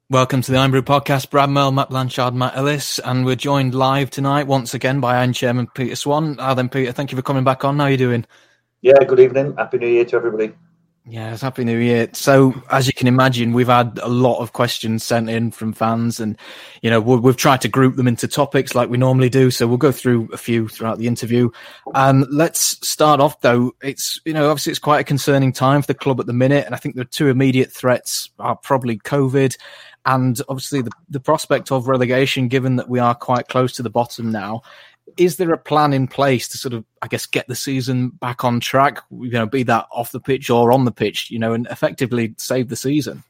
Welcome to the Iron Brew Podcast. Brad Merle, Matt Blanchard, Matt Ellis, and we're joined live tonight once again by Iron Chairman Peter Swan. Then Peter, thank you for coming back on. How are you doing? Yeah, good evening. Happy New Year to everybody. Yes, Happy New Year. So, as you can imagine, we've had a lot of questions sent in from fans, and we've tried to group them into topics like we normally do. So we'll go through a few throughout the interview. Let's start off though. It's obviously it's quite a concerning time for the club at the minute, and I think the two immediate threats are probably COVID and obviously the prospect of relegation. Given that we are quite close to the bottom now, is there a plan in place to sort of, I guess, get the season back on track, be that off the pitch or on the pitch, and effectively save the season?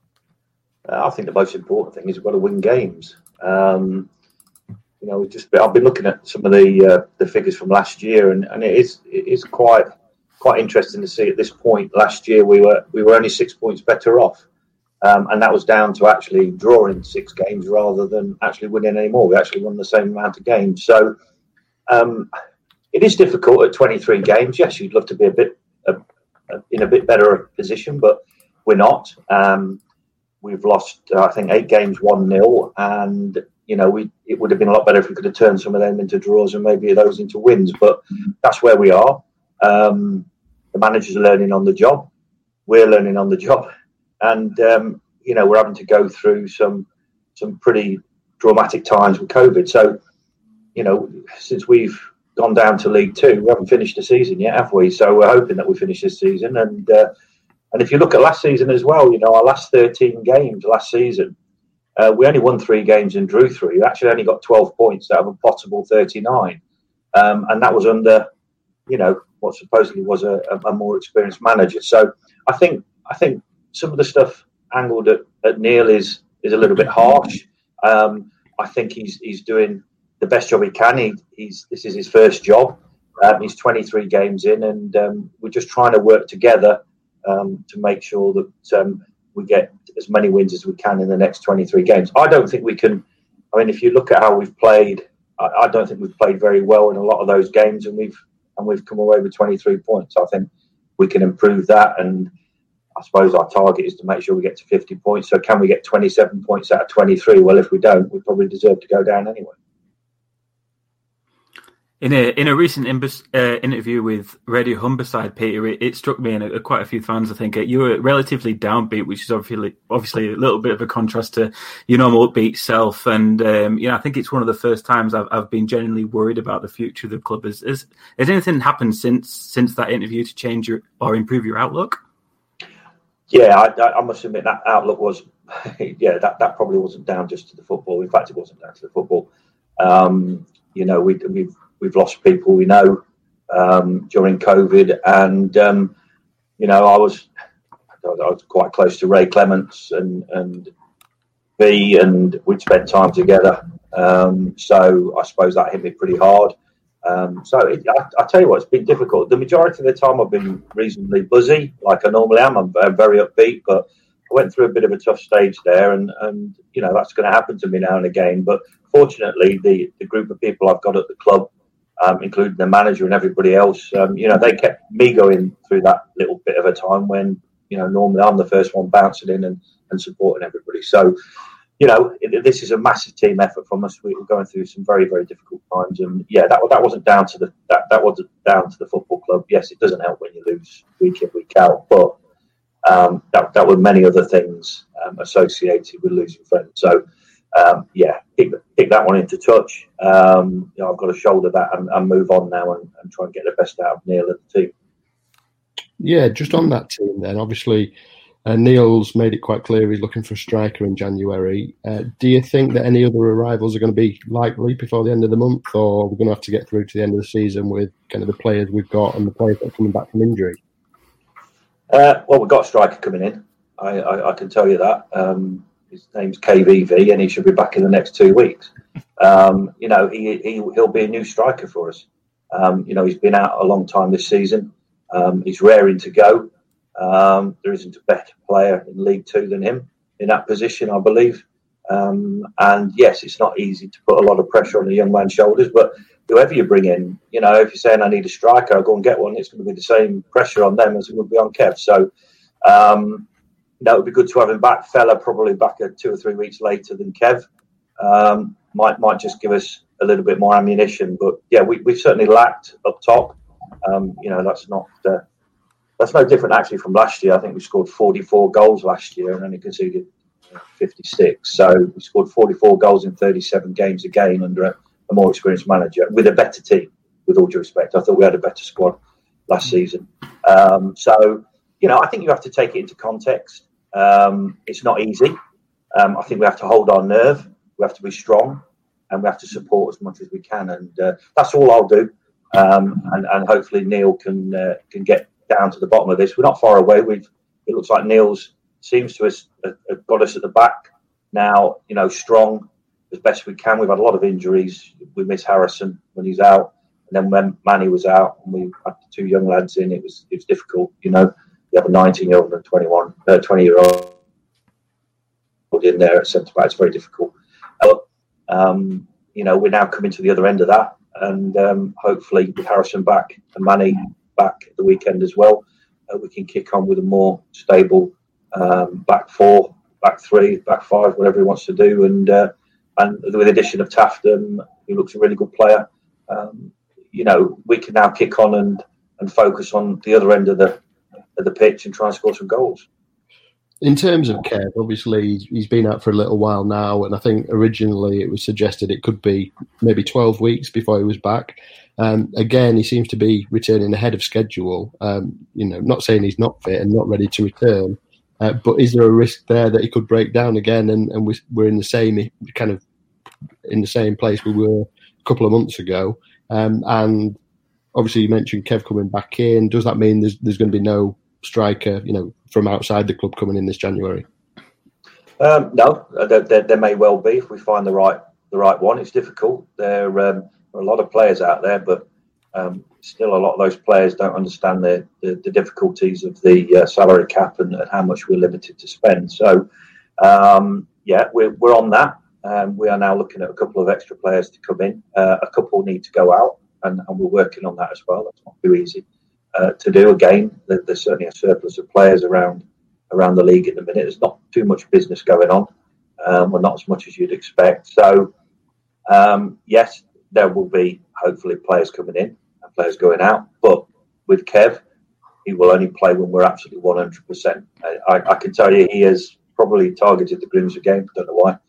I think the most important thing is we've got to win games. I've been looking at some of the figures from last year, and it is quite interesting to see at this point. Last year we were only 6 points better off, and that was down to actually drawing 6 games rather than actually winning any more. We actually won the same amount of games, so. It is difficult at 23 games. Yes, you'd love to be in a bit better position, but we're not. We've lost, I think, 8 games 1-0, and it would have been a lot better if we could have turned some of them into draws and maybe those into wins. But that's where we are. The managers are learning on the job. We're learning on the job, and we're having to go through some pretty dramatic times with COVID. So. Since we've gone down to League Two, we haven't finished the season yet, have we? So we're hoping that we finish this season. And if you look at last season as well, our last 13 games last season, we only won 3 games and drew 3. We actually only got 12 points out of a possible 39. And that was under, what supposedly was a more experienced manager. So I think some of the stuff angled at Neil is a little bit harsh. I think he's doing the best job he can. This is his first job. He's 23 games in, and we're just trying to work together to make sure that we get as many wins as we can in the next 23 games. I don't think we can. I mean, if you look at how we've played, I don't think we've played very well in a lot of those games, and we've come away with 23 points. I think we can improve that, and I suppose our target is to make sure we get to 50 points. So can we get 27 points out of 23? Well, if we don't, we probably deserve to go down anyway. In a recent interview with Radio Humberside, Peter, it struck me and quite a few fans, I think, you were relatively downbeat, which is obviously a little bit of a contrast to your normal upbeat self. And I think it's one of the first times I've been genuinely worried about the future of the club. Has anything happened since that interview to change or improve your outlook? Yeah, I must admit that outlook was, that probably wasn't down just to the football. In fact, it wasn't down to the football. We've lost people we know during COVID, and I was quite close to Ray Clements and V, and we'd spent time together. So I suppose that hit me pretty hard. I tell you what, it's been difficult. The majority of the time I've been reasonably buzzy, like I normally am. I'm very upbeat, but I went through a bit of a tough stage there, and that's going to happen to me now and again. But fortunately, the group of people I've got at the club, including the manager and everybody else, they kept me going through that little bit of a time when, normally I'm the first one bouncing in and supporting everybody. So, this is a massive team effort from us. We're going through some very, very difficult times, and that wasn't down to that wasn't down to the football club. Yes, it doesn't help when you lose week in, week out, but that were many other things associated with losing friends. So. Pick that one into touch. I've got to shoulder that and move on now and try and get the best out of Neil and the team. Yeah, just on that team then, obviously Neil's made it quite clear he's looking for a striker in January. Do you think that any other arrivals are going to be likely before the end of the month, or we're going to have to get through to the end of the season with kind of the players we've got and the players that are coming back from injury? Well, we've got a striker coming in. I can tell you that. His name's KVV, and he should be back in the next 2 weeks. He'll be a new striker for us. He's been out a long time this season. He's raring to go. There isn't a better player in League Two than him in that position, I believe. And yes, it's not easy to put a lot of pressure on the young man's shoulders, but whoever you bring in, if you're saying I need a striker, I'll go and get one. It's going to be the same pressure on them as it would be on Kev. So, it would be good to have him back. Fella probably back 2 or 3 weeks later than Kev. Might just give us a little bit more ammunition. But yeah, we've certainly lacked up top. That's no different actually from last year. I think we scored 44 goals last year and only conceded 56. So we scored 44 goals in 37 games again under a more experienced manager with a better team. With all due respect, I thought we had a better squad last season. So I think you have to take it into context. It's not easy. I think we have to hold our nerve. We have to be strong, and we have to support as much as we can. And that's all I'll do. And hopefully Neil can get down to the bottom of this. We're not far away. It looks like Neil's seems to have got us at the back now. Strong as best we can. We've had a lot of injuries. We miss Harrison when he's out, and then when Manny was out, and we had the 2 young lads in. It was difficult. You have a 19-year-old and a 20-year-old in there at centre back. It's very difficult. We're now coming to the other end of that, and hopefully with Harrison back and Manny back at the weekend as well, we can kick on with a more stable back 4, back 3, back 5, whatever he wants to do, and with the addition of Tafton, who looks a really good player, we can now kick on and focus on the other end of the pitch and try and score some goals. In terms of Kev, obviously he's been out for a little while now, and I think originally it was suggested it could be maybe 12 weeks before he was back. Again, he seems to be returning ahead of schedule. Not saying he's not fit and not ready to return, but is there a risk there that he could break down again? And we're in the same place we were a couple of months ago. And obviously you mentioned Kev coming back in. Does that mean there's going to be no striker, from outside the club coming in this January? No, there may well be if we find the right one. It's difficult. There are a lot of players out there, but still a lot of those players don't understand the difficulties of the salary cap and how much we're limited to spend. So, we're on that. We are now looking at a couple of extra players to come in. A couple need to go out, and we're working on that as well. That's not too easy to do. Again, there's certainly a surplus of players around the league at the minute. There's not too much business going on, not as much as you'd expect. So, yes, there will be hopefully players coming in and players going out. But with Kev, he will only play when we're absolutely 100%. I can tell you he has probably targeted the Grimsby game. Don't know why.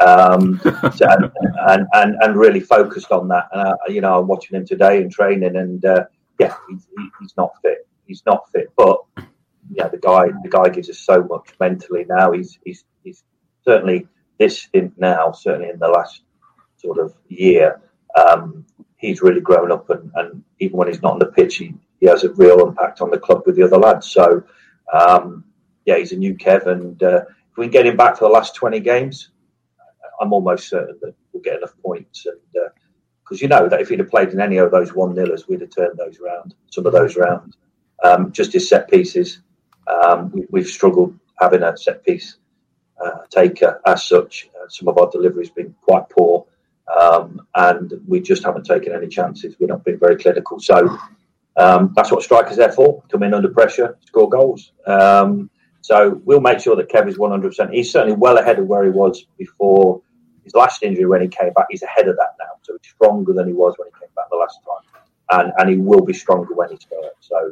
And really focused on that. I'm watching him today in training, and he's not fit. He's not fit, but the guy gives us so much mentally now. He's certainly this stint now, certainly in the last sort of year. He's really grown up, and even when he's not on the pitch, he has a real impact on the club with the other lads. So, he's a new Kev, and if we can get him back for the last 20 games, I'm almost certain that we'll get enough points. And because that if he'd have played in any of those 1-0ers, we'd have turned some of those round. Just his set pieces, we've struggled having a set piece taker as such. Some of our delivery's been quite poor. And we just haven't taken any chances. We've not been very clinical. So that's what strikers are there for, come in under pressure, score goals. So we'll make sure that Kev is 100%. He's certainly well ahead of where he was before his last injury when he came back. He's ahead of that now. So he's stronger than he was when he came back the last time. And he will be stronger when he's there. So,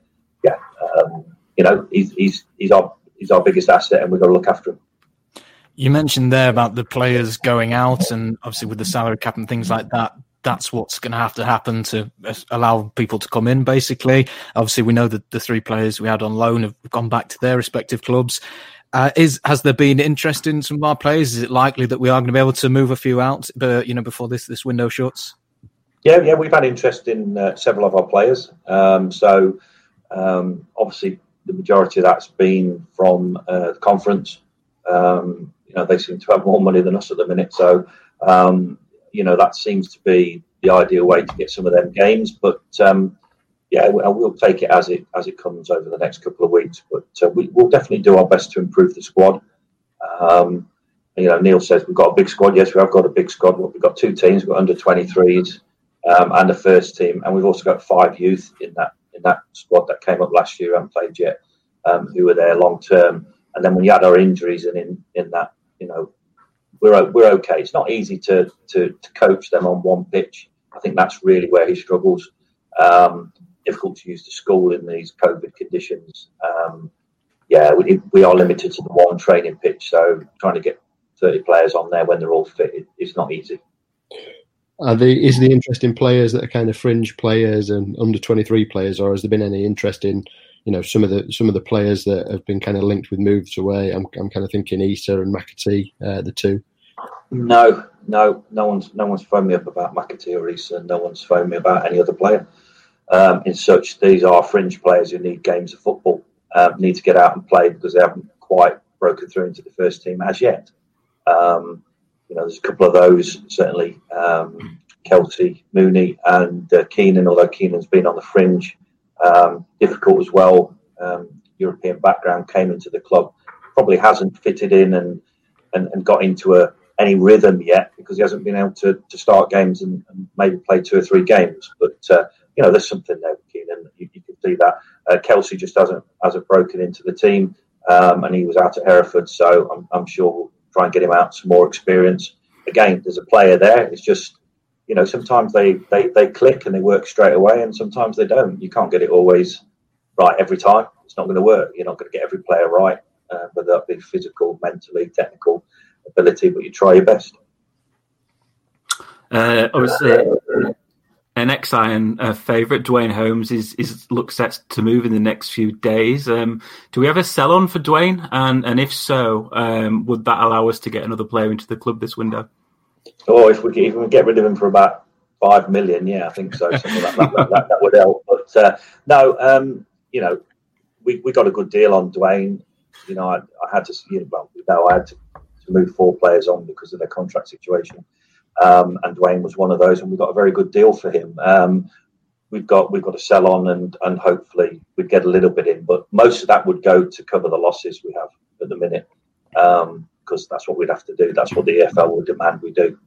he's our biggest asset, and we've got to look after him. You mentioned there about the players going out, and obviously with the salary cap and things like that, that's what's going to have to happen to allow people to come in, basically. Obviously, we know that the 3 players we had on loan have gone back to their respective clubs. Has there been interest in some of our players? Is it likely that we are going to be able to move a few out, before this window shuts? Yeah, we've had interest in several of our players. Obviously, the majority of that's been from the conference. They seem to have more money than us at the minute. So, that seems to be the ideal way to get some of them games. But, we'll take it as it comes over the next couple of weeks. But we'll definitely do our best to improve the squad. Neil says we've got a big squad. Yes, we have got a big squad. We've got 2 teams. We've got under 23s and a first team. And we've also got 5 youth in that squad that came up last year and played yet, who were there long term. And then when you add our injuries in that, we're okay. It's not easy to coach them on one pitch. I think that's really where he struggles. Difficult to use the school in these COVID conditions. We are limited to the one training pitch, so trying to get 30 players on there when they're all fit, it's not easy. Is the interest in players that are kind of fringe players and under 23 players, or has there been any interest in some of the players that have been kind of linked with moves away? I'm kind of thinking Issa and McAtee, the two. No one's phoned me up about McAtee or Issa. No one's phoned me about any other player. In such, these are fringe players who need games of football, need to get out and play because they haven't quite broken through into the first team as yet. There's a couple of those, certainly Kelsey, Mooney and Keenan, although Keenan's been on the fringe. Difficult as well. European background, came into the club, probably hasn't fitted in and got into any rhythm yet because he hasn't been able to start games and maybe play 2 or 3 games. But, there's something there with Keenan. You can see that. Kelsey just hasn't broken into the team and he was out at Hereford, so I'm sure we'll try and get him out some more experience. Again, there's a player there. It's just, sometimes they click and they work straight away and sometimes they don't. You can't get it always right every time. It's not going to work. You're not going to get every player right, whether that be physical, mentally, technical ability, but you try your best. Obviously, an ex-Iron favourite, Dwayne Holmes, is looks set to move in the next few days. Do we have a sell-on for Dwayne? And if so, would that allow us to get another player into the club this window? Or if we can get rid of him for about 5 million, yeah, I think so. Something like that would help. But we got a good deal on Dwayne. I had to, I had to move 4 players on because of their contract situation. And Dwayne was one of those, and we got a very good deal for him. We've got to sell on and hopefully we'd get a little bit in, but most of that would go to cover the losses we have at the minute, because that's what we'd have to do. That's what the EFL would demand we do.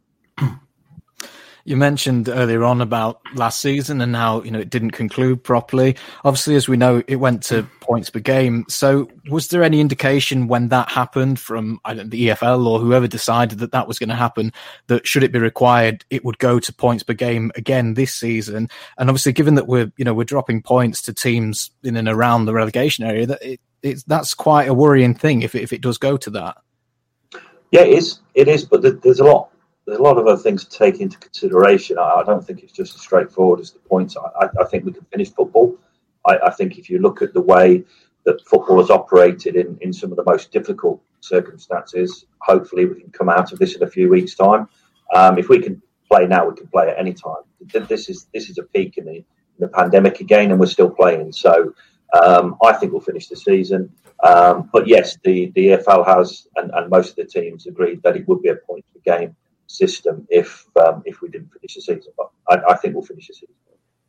You mentioned earlier on about last season and how, it didn't conclude properly. Obviously, as we know, it went to points per game. So was there any indication when that happened from the EFL or whoever decided that was going to happen, that should it be required, it would go to points per game again this season? And obviously, given that we're dropping points to teams in and around the relegation area, that's quite a worrying thing if it does go to that. Yeah, it is. But there's a lot of other things to take into consideration. I don't think it's just as straightforward as the points. I think we can finish football. I think if you look at the way that football has operated in some of the most difficult circumstances, hopefully we can come out of this in a few weeks' time. If we can play now, we can play at any time. This is a peak in the pandemic again, and we're still playing. So I think we'll finish the season. But yes, the EFL has, and most of the teams agreed that it would be a point per game system if we didn't finish the season, but I think we'll finish the season.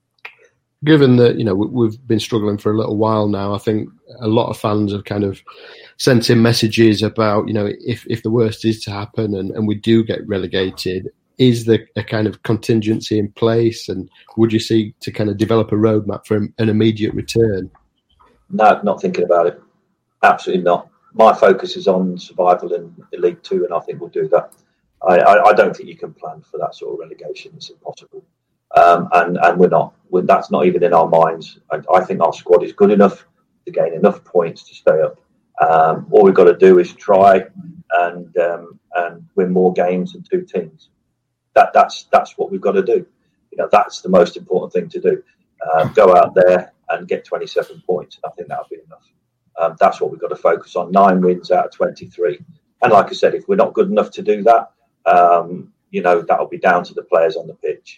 Given that we've been struggling for a little while now, I think a lot of fans have kind of sent in messages about if the worst is to happen and we do get relegated, is there a kind of contingency in place, and would you see to kind of develop a roadmap for an immediate return? No, not thinking about it. Absolutely not. My focus is on survival in League 2, and I think we'll do that. I don't think you can plan for that sort of relegation. It's impossible. And we're not. That's not even in our minds. I think our squad is good enough to gain enough points to stay up. All we've got to do is try and win more games than 2 teams. That's what we've got to do. That's the most important thing to do. Go out there and get 27 points. I think that'll be enough. That's what we've got to focus on. 9 wins out of 23. And like I said, if we're not good enough to do that, that'll be down to the players on the pitch.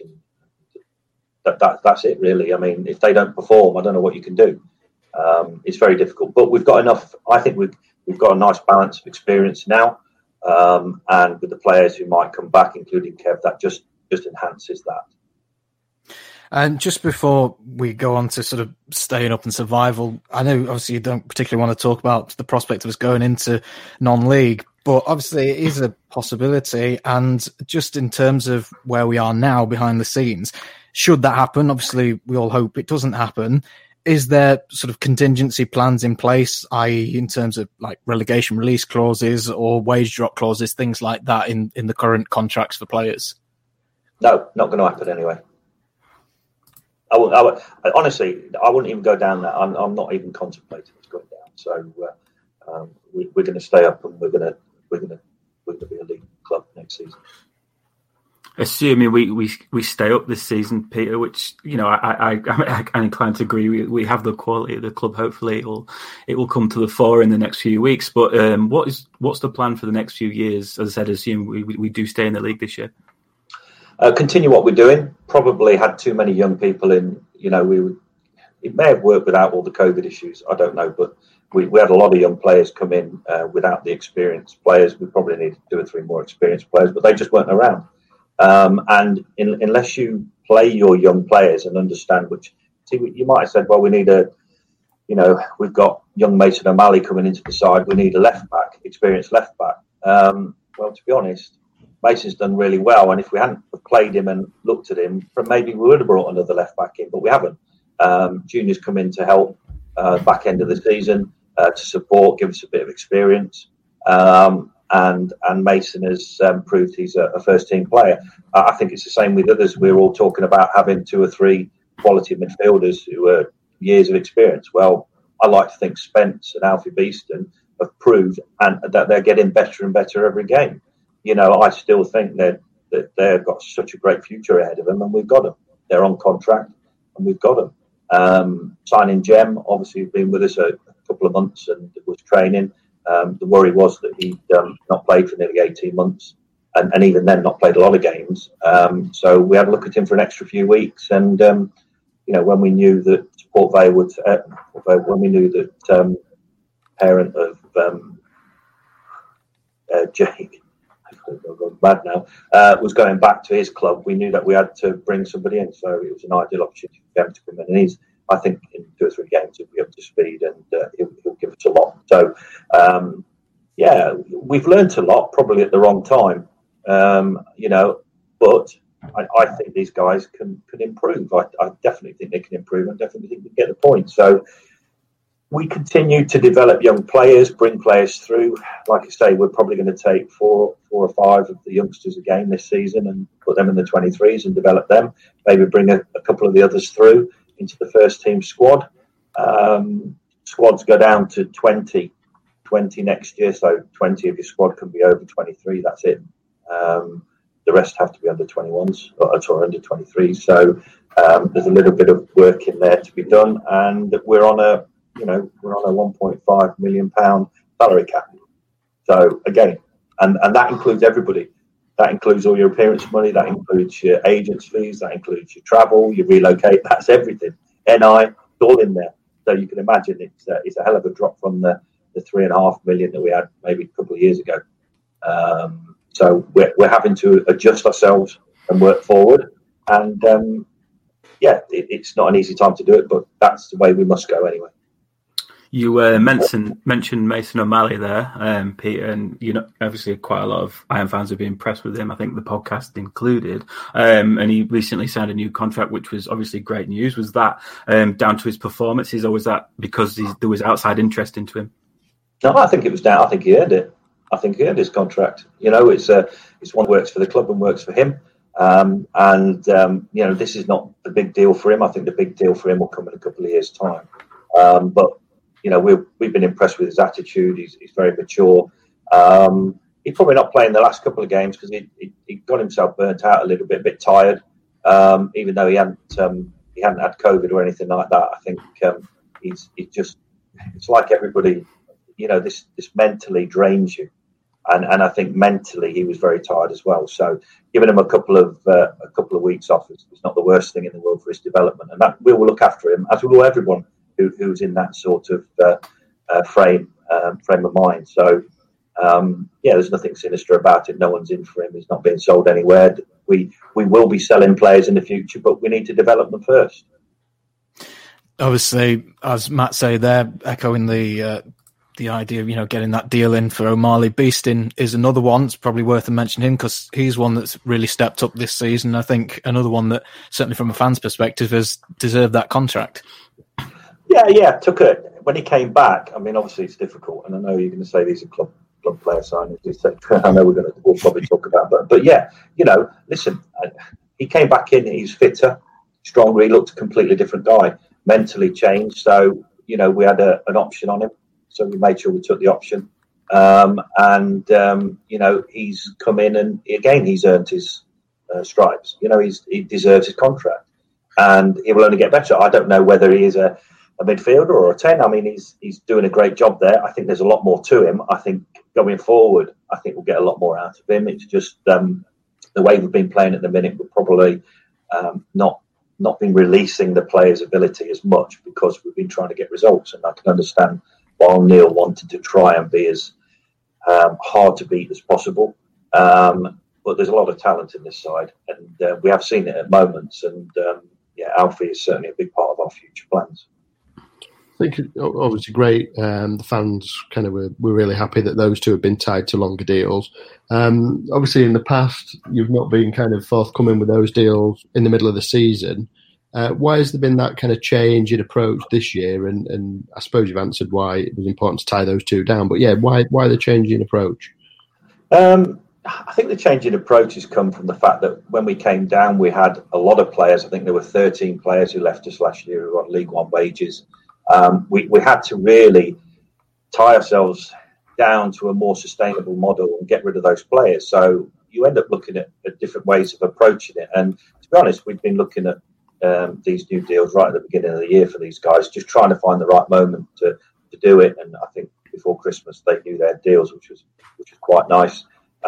And that's it, really. I mean, if they don't perform, I don't know what you can do. It's very difficult. But we've got enough. I think we've got a nice balance of experience now. And with the players who might come back, including Kev, that just enhances that. And just before we go on to sort of staying up and survival, I know obviously you don't particularly want to talk about the prospect of us going into non-league, but obviously it is a possibility. And just in terms of where we are now behind the scenes, should that happen, obviously we all hope it doesn't happen. is there sort of contingency plans in place, i.e. in terms of like relegation release clauses or wage drop clauses, things like that in the current contracts for players? No, not going to happen anyway. Honestly, I wouldn't even go down that. I'm not even contemplating it's going down. So we're going to stay up, and we're going to be a league club next season. Assuming we stay up this season, Peter, which I'm inclined to agree. We have the quality of the club. Hopefully, it will come to the fore in the next few weeks. But what's the plan for the next few years? As I said, assume we do stay in the league this year. Continue what we're doing. Probably had too many young people in. It may have worked without all the COVID issues. I don't know, but we had a lot of young players come in without the experienced players. We probably needed 2 or 3 more experienced players, but they just weren't around. And unless you play your young players and understand you might have said, well, we need we've got young Mason O'Malley coming into the side. We need a left back, experienced left back. Well, to be honest, Mason's done really well. And if we hadn't played him and looked at him, maybe we would have brought another left back in, but we haven't. Junior's come in to help back end of the season to support, give us a bit of experience. And Mason has proved he's a first team player. I think it's the same with others. We're all talking about having 2 or 3 quality midfielders who are years of experience. Well, I like to think Spence and Alfie Beeston have proved and that they're getting better and better every game. I still think that they've got such a great future ahead of them, and we've got them. They're on contract, and we've got them. Signing Jem, obviously, he's been with us a couple of months and was training. The worry was that he'd not played for nearly 18 months and even then not played a lot of games. So we had a look at him for an extra few weeks. And, when we knew that Port Vale would, when we knew that parent of Jake, I'm going mad now, was going back to his club, we knew that we had to bring somebody in. So it was an ideal opportunity for them to come in. And I think in 2 or 3 games he'll be up to speed and he'll give us a lot. So, we've learnt a lot, probably at the wrong time, but I think these guys can improve. I definitely think they can improve. I definitely think they get the point. So we continue to develop young players, bring players through. Like I say, we're probably going to take 4 or 5 of the youngsters again this season and put them in the 23s and develop them. Maybe bring a couple of the others through into the first team squad. Squads go down to 20 next year, so 20 of your squad can be over 23. That's it. The rest have to be under 21s or under 23s. So there's a little bit of work in there to be done, and we're on a 1.5 million pound salary cap. So again, and that includes everybody. That includes all your appearance money. That includes your agents' fees. That includes your travel, your relocate. That's everything. NI, it's all in there. So you can imagine it's a hell of a drop from the 3.5 million that we had maybe a couple of years ago. So we're having to adjust ourselves and work forward. And it's not an easy time to do it, but that's the way we must go anyway. You mentioned Mason O'Malley there, Peter, and obviously quite a lot of Iron fans have been impressed with him. I think the podcast included, and he recently signed a new contract, which was obviously great news. Was that down to his performances, or was that because there was outside interest into him? No, I think it was down. I think he earned it. I think he earned his contract. It's one that works for the club and works for him. This is not the big deal for him. I think the big deal for him will come in a couple of years' time. But we've been impressed with his attitude. He's very mature. He's probably not playing the last couple of games because he got himself burnt out a little bit, a bit tired. Even though he hadn't had COVID or anything like that. I think it's like everybody. This mentally drains you, and I think mentally he was very tired as well. So giving him a couple of weeks off is not the worst thing in the world for his development, and that we will look after him as we will everyone who's in that sort of frame of mind. So there's nothing sinister about it. No one's in for him. He's not being sold anywhere. We will be selling players in the future, but we need to develop them first. Obviously, as Matt said there, echoing the idea of getting that deal in for O'Malley. Beeston is another one. It's probably worth mentioning because he's one that's really stepped up this season. I think another one that, certainly from a fan's perspective, has deserved that contract. Yeah. Took it when he came back. I mean, obviously it's difficult, and I know you're going to say these are club player signings, etc. I know we'll probably talk about, but yeah, listen, he came back in. He's fitter, stronger. He looked a completely different guy, mentally changed. So we had an option on him, so we made sure we took the option. He's come in, and again he's earned his stripes. He deserves his contract, and he will only get better. I don't know whether he is a midfielder or a 10. I mean, he's doing a great job there. I think there's a lot more to him. I think going forward, I think we'll get a lot more out of him. It's just the way we've been playing at the minute, we're probably not been releasing the player's ability as much because we've been trying to get results. And I can understand why Neil wanted to try and be as hard to beat as possible. But there's a lot of talent in this side, and we have seen it at moments. And Alfie is certainly a big part of our future plans. I think obviously great. The fans kind of were really happy that those two have been tied to longer deals. Obviously, in the past, you've not been kind of forthcoming with those deals in the middle of the season. Why has there been that kind of change in approach this year? And I suppose you've answered why it was important to tie those two down. But yeah, why the change in approach? I think the change in approach has come from the fact that when we came down, we had a lot of players. I think there were 13 players who left us last year who were on League One wages. We had to really tie ourselves down to a more sustainable model and get rid of those players. So you end up looking at different ways of approaching it. And to be honest, we've been looking at these new deals right at the beginning of the year for these guys, just trying to find the right moment to do it. And I think before Christmas they knew their deals, which was quite nice.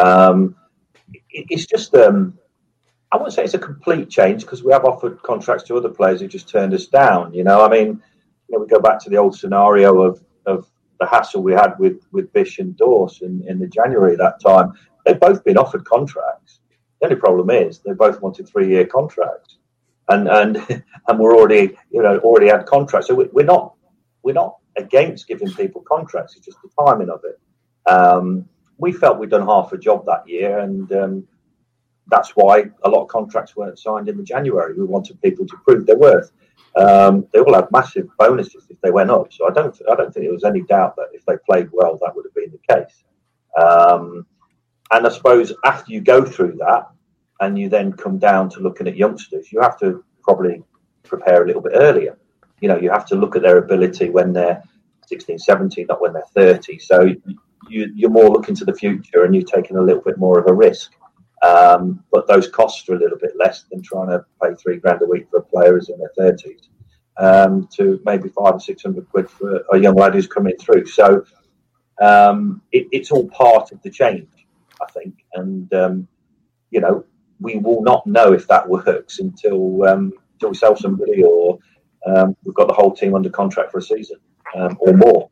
It's just I wouldn't say it's a complete change because we have offered contracts to other players who just turned us down. We go back to the old scenario of the hassle we had with Bish and Dorse in the January that time. They've both been offered contracts. The only problem is they both wanted 3-year contracts, and we're already had contracts. So we're not against giving people contracts. It's just the timing of it. We felt we'd done half a job that year, and that's why a lot of contracts weren't signed in the January. We wanted people to prove their worth. They all had massive bonuses if they went up, so I don't think there was any doubt that if they played well, that would have been the case. And I suppose after you go through that, and you then come down to looking at youngsters, you have to probably prepare a little bit earlier. You have to look at their ability when they're 16, 17, not when they're 30. So you're more looking to the future, and you're taking a little bit more of a risk. But those costs are a little bit less than trying to pay $3,000 a week for a player who's in their 30s, to maybe 500 or 600 quid for a young lad who's coming through. So it's all part of the change, I think. And we will not know if that works until we sell somebody or we've got the whole team under contract for a season or more.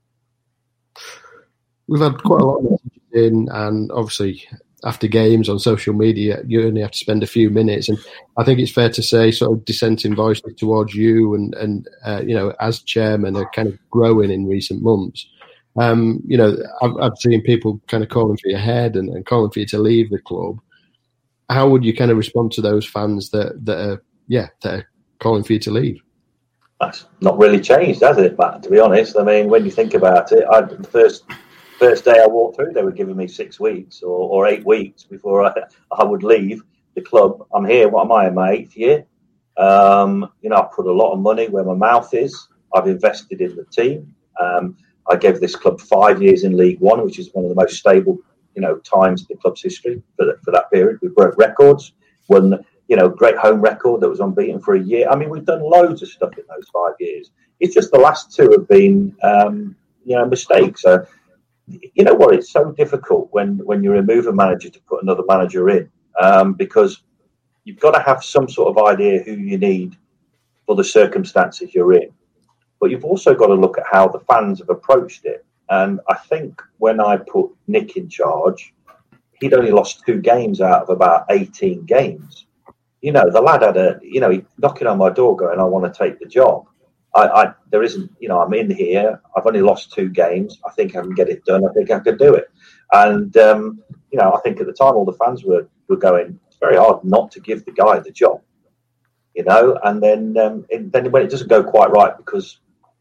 We've had quite a lot of messages in, and obviously after games on social media, you only have to spend a few minutes. And I think it's fair to say sort of dissenting voices towards you and as chairman are kind of growing in recent months. I've seen people kind of calling for your head and calling for you to leave the club. How would you kind of respond to those fans that are calling for you to leave? That's not really changed, has it, Matt, to be honest? I mean, when you think about it, the first day I walked through, they were giving me 6 weeks or 8 weeks before I would leave the club. I'm here. What am I in my 8th year? I put a lot of money where my mouth is. I've invested in the team. I gave this club 5 years in League One, which is one of the most stable, times in the club's history for that period. We broke records, won, great home record that was unbeaten for a year. I mean, we've done loads of stuff in those 5 years. It's just the last 2 have been, mistakes. So, you know what? It's so difficult when you remove a manager to put another manager in, because you've got to have some sort of idea who you need for the circumstances you're in. But you've also got to look at how the fans have approached it. And I think when I put Nick in charge, he'd only lost 2 games out of about 18 games. The lad had he knocking on my door going, I want to take the job. There isn't, I'm in here. I've only lost 2 games. I think I can get it done. I think I can do it. And, I think at the time all the fans were going, it's very hard not to give the guy the job, and then when it doesn't go quite right because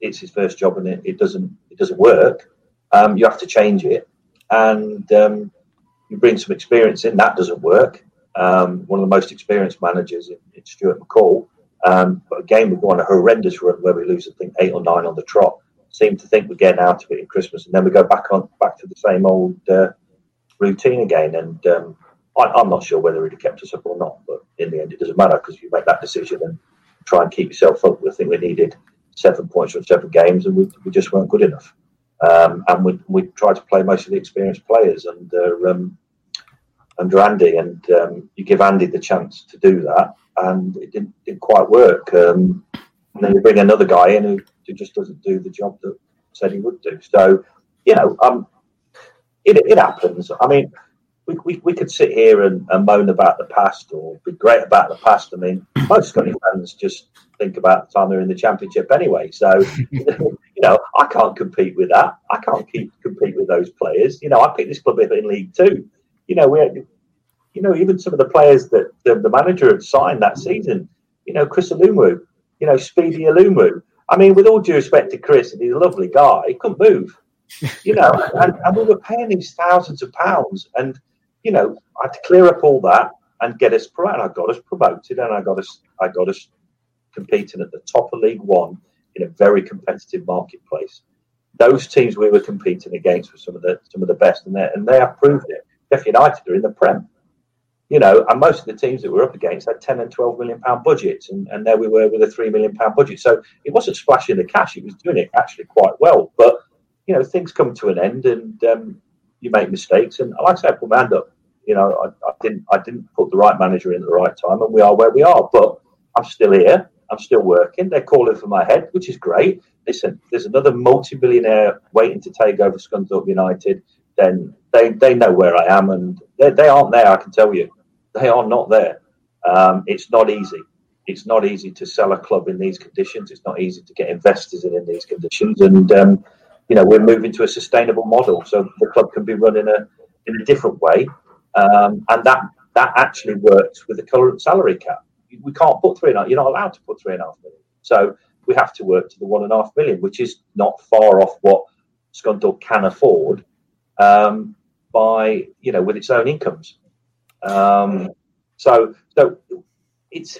it's his first job and it doesn't work, you have to change it, and you bring some experience in. That doesn't work. One of the most experienced managers in Stuart McCall, but again we go on a horrendous run where we lose, I think, 8 or 9 on the trot. Seem to think we're getting out of it in Christmas, and then we go back to the same old routine again. And I'm not sure whether he'd have kept us up or not, but in the end it doesn't matter, because you make that decision and try and keep yourself up. I think we needed 7 points from 7 games, and we just weren't good enough. And we tried to play most of the experienced players under Andy, and you give Andy the chance to do that, and it didn't quite work. And then you bring another guy in who just doesn't do the job that said he would do. So, it happens. I mean, we could sit here and moan about the past or be great about the past. I mean, most Scottish fans just think about the time they're in the Championship anyway. So, I can't compete with that. I can't compete with those players. I picked this club in League Two. We had, even some of the players that the manager had signed that season. Chris Alumu, Speedy Alumu. I mean, with all due respect to Chris, and he's a lovely guy, he couldn't move. And we were paying these thousands of pounds, and I had to clear up all that and get us promoted. I got us promoted, and I got us competing at the top of League One in a very competitive marketplace. Those teams we were competing against were some of the best, and they have proved it. Sheffield United are in the Prem, and most of the teams that we're up against had 10 and 12 million pound budgets, and there we were with a £3 million budget. So it wasn't splashing the cash; it was doing it actually quite well. But things come to an end, and you make mistakes. And like I said, I put my hand up. I didn't put the right manager in at the right time, and we are where we are. But I'm still here. I'm still working. They're calling for my head, which is great. Listen, there's another multi-billionaire waiting to take over Scunthorpe United. Then they know where I am, and they aren't there. I can tell you, they are not there. It's not easy. It's not easy to sell a club in these conditions. It's not easy to get investors in these conditions, and we're moving to a sustainable model, so the club can be run in a different way, and that actually works with the current salary cap. We can't put 3.5. You're not allowed to put 3.5 million. So we have to work to the 1.5 million, which is not far off what Scunthorpe can afford by with its own incomes. So it's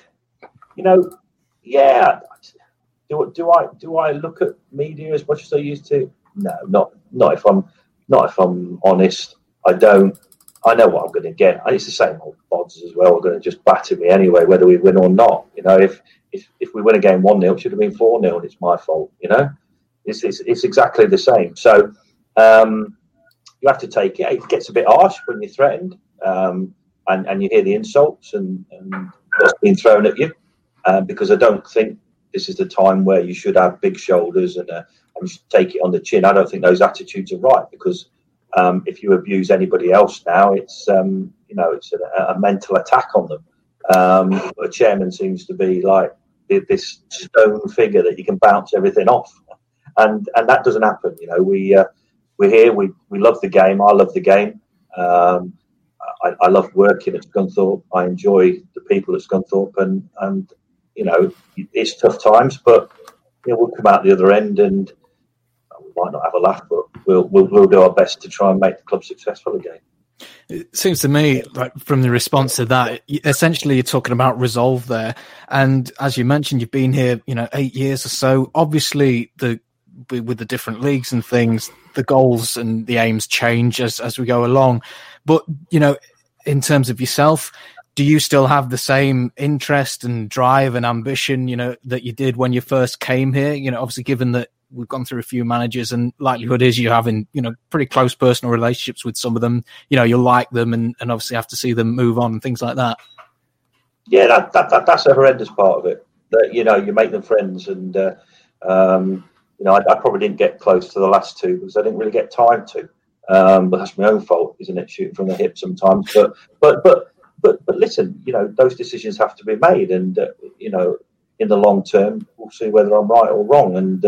Do I look at media as much as I used to? No, not if I'm honest. I don't. I know what I'm going to get. It's the same old odds as well. Are going to just batter me anyway, whether we win or not. If we win a game 1-0, it should have been 4-0, and it's my fault. It's exactly the same. So you have to take it. It gets a bit harsh when you're threatened, and you hear the insults and what's being thrown at you. Because I don't think this is the time where you should have big shoulders and take it on the chin. I don't think those attitudes are right, because if you abuse anybody else now, it's it's a mental attack on them. A chairman seems to be like this stone figure that you can bounce everything off, and that doesn't happen. We're here. We love the game. I love the game. I love working at Scunthorpe. I enjoy the people at Scunthorpe, and it's tough times, but we'll come out the other end, and we might not have a laugh, but we'll do our best to try and make the club successful again. It seems to me, like, from the response to that, essentially you're talking about resolve there. And as you mentioned, you've been here, 8 years or so. Obviously, with the different leagues and things, the goals and the aims change as we go along. But, in terms of yourself, do you still have the same interest and drive and ambition, that you did when you first came here? Obviously, given that we've gone through a few managers, and likelihood is you're having, pretty close personal relationships with some of them. You'll like them and obviously have to see them move on and things like that. Yeah, that's a horrendous part of it. That, you make them friends, and I probably didn't get close to the last two because I didn't really get time to. But that's my own fault, isn't it? Shooting from the hip sometimes. But listen, those decisions have to be made, and in the long term, we'll see whether I'm right or wrong. And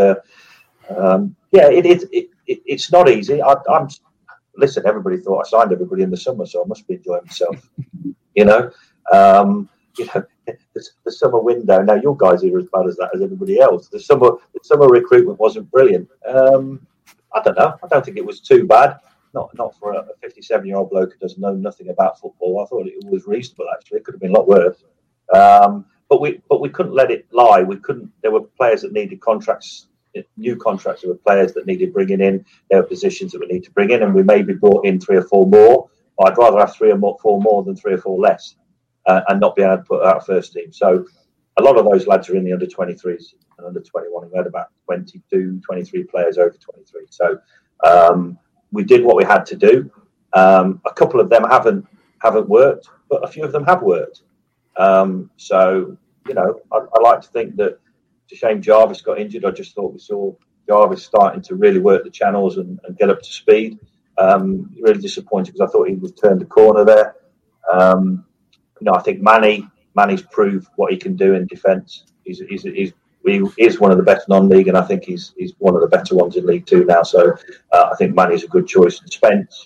it's not easy. Listen. Everybody thought I signed everybody in the summer, so I must be enjoying myself. the summer window. Now your guys are as bad as that as everybody else. The summer recruitment wasn't brilliant. I don't know. I don't think it was too bad. Not for a 57-year-old bloke who doesn't know nothing about football. I thought it was reasonable. Actually, it could have been a lot worse. But we couldn't let it lie. We couldn't. There were players that needed contracts, new contracts. There were players that needed bringing in. There were positions that we need to bring in, and we maybe brought in 3 or 4 more. But I'd rather have 3 or 4 more than 3 or 4 less, and not be able to put out first team. So a lot of those lads are in the under 23s and under 21. We had about 22, 23 players over 23. So we did what we had to do. A couple of them haven't worked, but a few of them have worked. So, I like to think that it's a shame Jarvis got injured. I just thought we saw Jarvis starting to really work the channels and get up to speed. Really disappointed because I thought he was turned the corner there. I think Manny's proved what he can do in defence. He is one of the best non-league, and I think he's one of the better ones in League Two now. So I think Manny's a good choice. And Spence,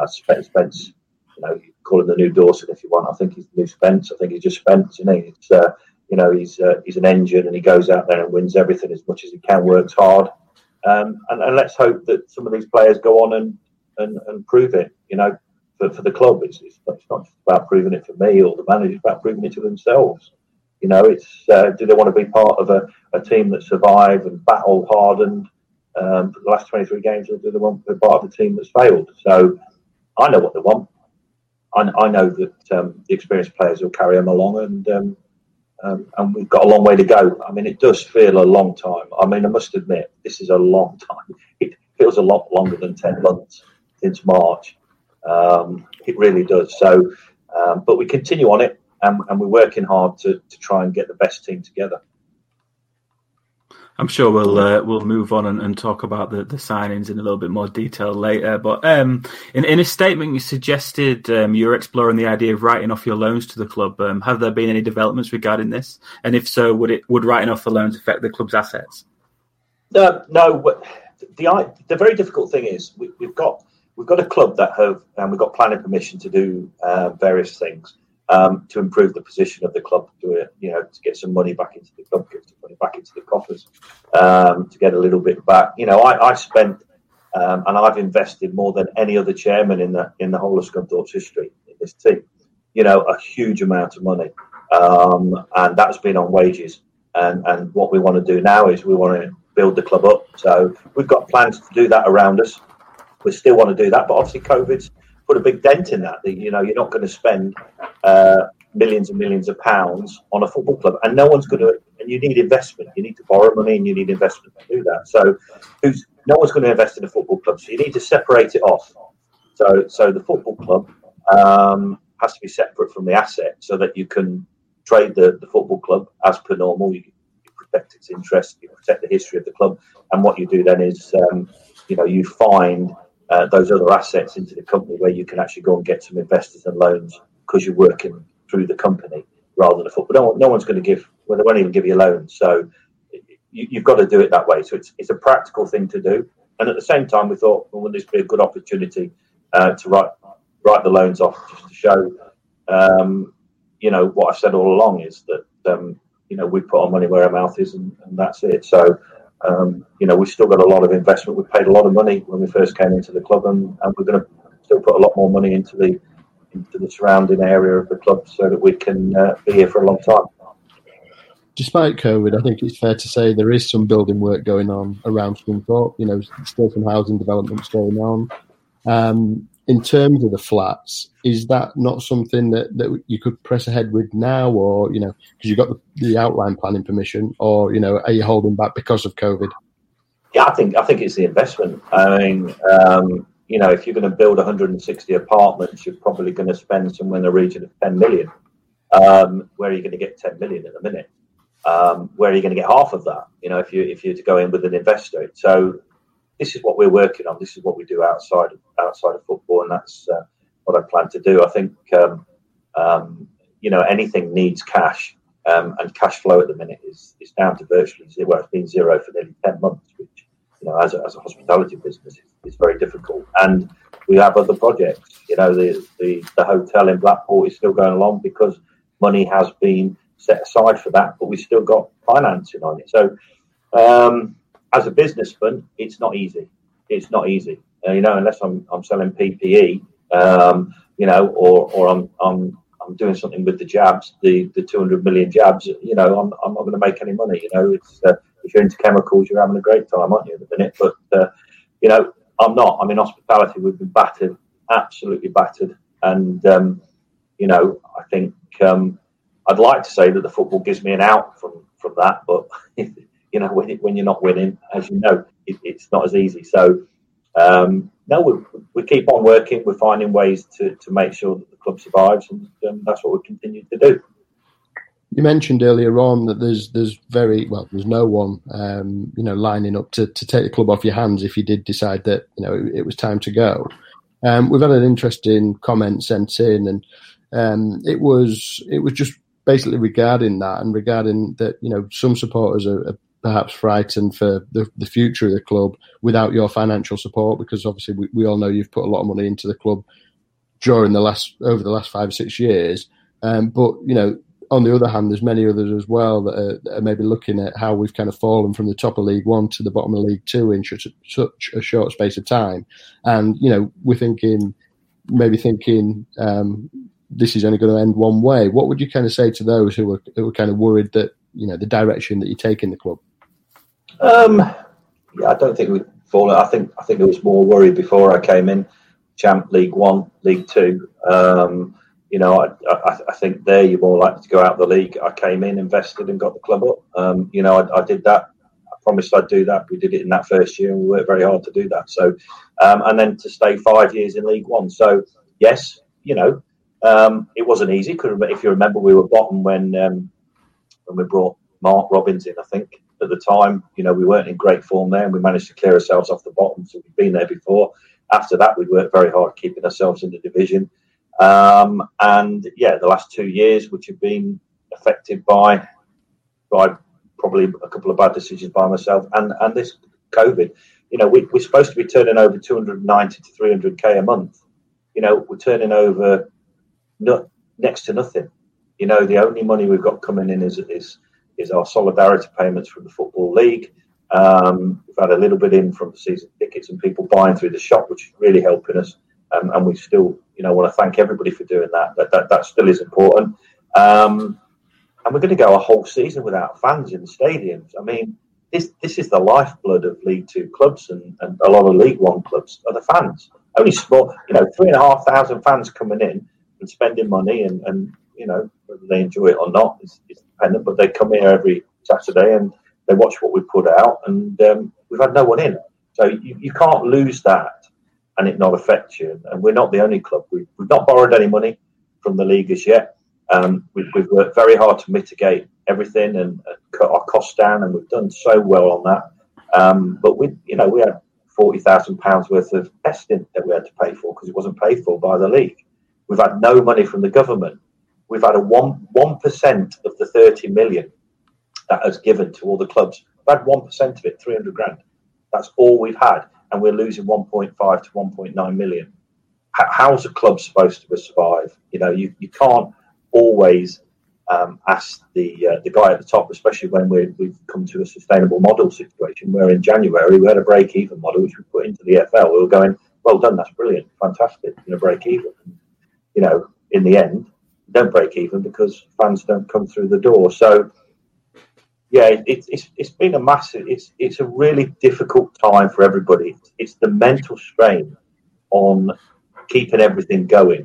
you call him the new Dawson if you want. I think he's the new Spence. I think he's just Spence, isn't he? It's, he's an engine, and he goes out there and wins everything as much as he can, works hard. And let's hope that some of these players go on and prove it, for the club. It's not just about proving it for me or the manager, it's about proving it to themselves. It's do they want to be part of a team that survived and battle hardened for the last 23 games, or do they want to be part of a team that's failed? So I know what they want. I know that the experienced players will carry them along, and we've got a long way to go. I mean, it does feel a long time. I mean, I must admit, this is a long time. It feels a lot longer than 10 months since March. It really does. So, but we continue on it, and we're working hard to try and get the best team together. I'm sure we'll move on and talk about the signings in a little bit more detail later. But in a statement, you suggested you're exploring the idea of writing off your loans to the club. Have there been any developments regarding this? And if so, would writing off the loans affect the club's assets? No. The very difficult thing is we've got a club that we've got planning permission to do various things. To improve the position of the club, to get some money back into the club, get some money back into the coffers, to get a little bit back. I spent and I've invested more than any other chairman in the whole of Scunthorpe's history in this team. A huge amount of money, and that's been on wages. And what we want to do now is we want to build the club up. So we've got plans to do that around us. We still want to do that, but obviously COVID's put a big dent in that. You're not going to spend millions and millions of pounds on a football club, and no one's going to. And you need investment. You need to borrow money, and you need investment to do that. So, no one's going to invest in a football club. So you need to separate it off. So the football club has to be separate from the asset, so that you can trade the football club as per normal. You protect its interest, you protect the history of the club, and what you do then is, you find those other assets into the company where you can actually go and get some investors and loans because you're working through the company rather than a football. No one's going to they won't even give you a loan. So you've got to do it that way. So it's a practical thing to do. And at the same time, we thought, well, wouldn't this be a good opportunity to write the loans off, just to show, what I've said all along is that, we put our money where our mouth is, and that's it. So, we've still got a lot of investment. We paid a lot of money when we first came into the club, and we're going to still put a lot more money into the surrounding area of the club so that we can be here for a long time. Despite COVID, I think it's fair to say there is some building work going on around Scunthorpe. Still some housing developments going on. In terms of the flats, is that not something that you could press ahead with now, or because you've got the outline planning permission, or are you holding back because of COVID? Yeah, I think it's the investment. I mean, if you're going to build 160 apartments, you're probably going to spend somewhere in the region of 10 million. Where are you going to get 10 million in a minute? Where are you going to get half of that? If you're to go in with an investor. So this is what we're working on. This is what we do outside of football, and that's what I plan to do. I think anything needs cash, and cash flow at the minute is down to virtually zero. Well, it's been zero for nearly 10 months, which as a hospitality business is very difficult. And we have other projects. The hotel in Blackpool is still going along because money has been set aside for that, but we've still got financing on it. So as a businessman, it's not easy. It's not easy, unless I'm selling PPE, or I'm doing something with the jabs, the 200 million jabs. I'm not going to make any money. It's if you're into chemicals, you're having a great time, aren't you, at the minute? But I'm not. I'm in hospitality. We've been battered, absolutely battered, and I think I'd like to say that the football gives me an out from that, but when you're not winning, as you know, it's not as easy. So no, we keep on working. We're finding ways to make sure that the club survives, and that's what we continue to do. You mentioned earlier on that there's no one lining up to take the club off your hands if you did decide that it was time to go. We've had an interesting comment sent in, and it was just basically regarding that, and regarding that some supporters are perhaps frightened for the future of the club without your financial support, because obviously we all know you've put a lot of money into the club over the last 5 or 6 years, but on the other hand, there's many others as well that are maybe looking at how we've kind of fallen from the top of League One to the bottom of League Two in such a short space of time. And, we're thinking this is only going to end one way. What would you kind of say to those who were kind of worried that, the direction that you take in the club? I don't think we've fallen. I think there was more worry before I came in. Champ, League One, League Two. I think there you're more likely to go out of the league. I came in, invested, and got the club up. I did that. I promised I'd do that. We did it in that first year, and we worked very hard to do that. So, and then to stay 5 years in League One. So, yes, it wasn't easy. If you remember, we were bottom when we brought Mark Robins in. I think at the time, we weren't in great form there, and we managed to clear ourselves off the bottom. So we've been there before. After that, we worked very hard keeping ourselves in the division. The last 2 years, which have been affected by probably a couple of bad decisions by myself and this COVID. We're supposed to be turning over 290 to 300k a month. We're turning over next to nothing. The only money we've got coming in is our solidarity payments from the Football League. We've had a little bit in from the season tickets and people buying through the shop, which is really helping us. And we still, want to thank everybody for doing that. That still is important. And we're going to go a whole season without fans in the stadiums. I mean, this is the lifeblood of League Two clubs and a lot of League One clubs are the fans. Only small, 3,500 fans coming in and spending money, and whether they enjoy it or not is dependent. But they come here every Saturday and they watch what we put out, and we've had no one in. So you can't lose that and it not affect you. And we're not the only club. We've not borrowed any money from the league as yet. We've worked very hard to mitigate everything and cut our costs down, and we've done so well on that. But we had £40,000 worth of testing that we had to pay for because it wasn't paid for by the league. We've had no money from the government. We've had a 1% of the 30 million that has given to all the clubs. We've had 1% of it, 300 grand. That's all we've had, and we're losing 1.5 to 1.9 million. How's a club supposed to survive? You can't always ask the guy at the top, especially when we've come to a sustainable model situation. Where in January we had a break-even model, which we put into the FL. We were going, well done, that's brilliant, fantastic, break even. In the end, don't break even because fans don't come through the door. So, yeah, it's been a massive. It's a really difficult time for everybody. It's the mental strain on keeping everything going.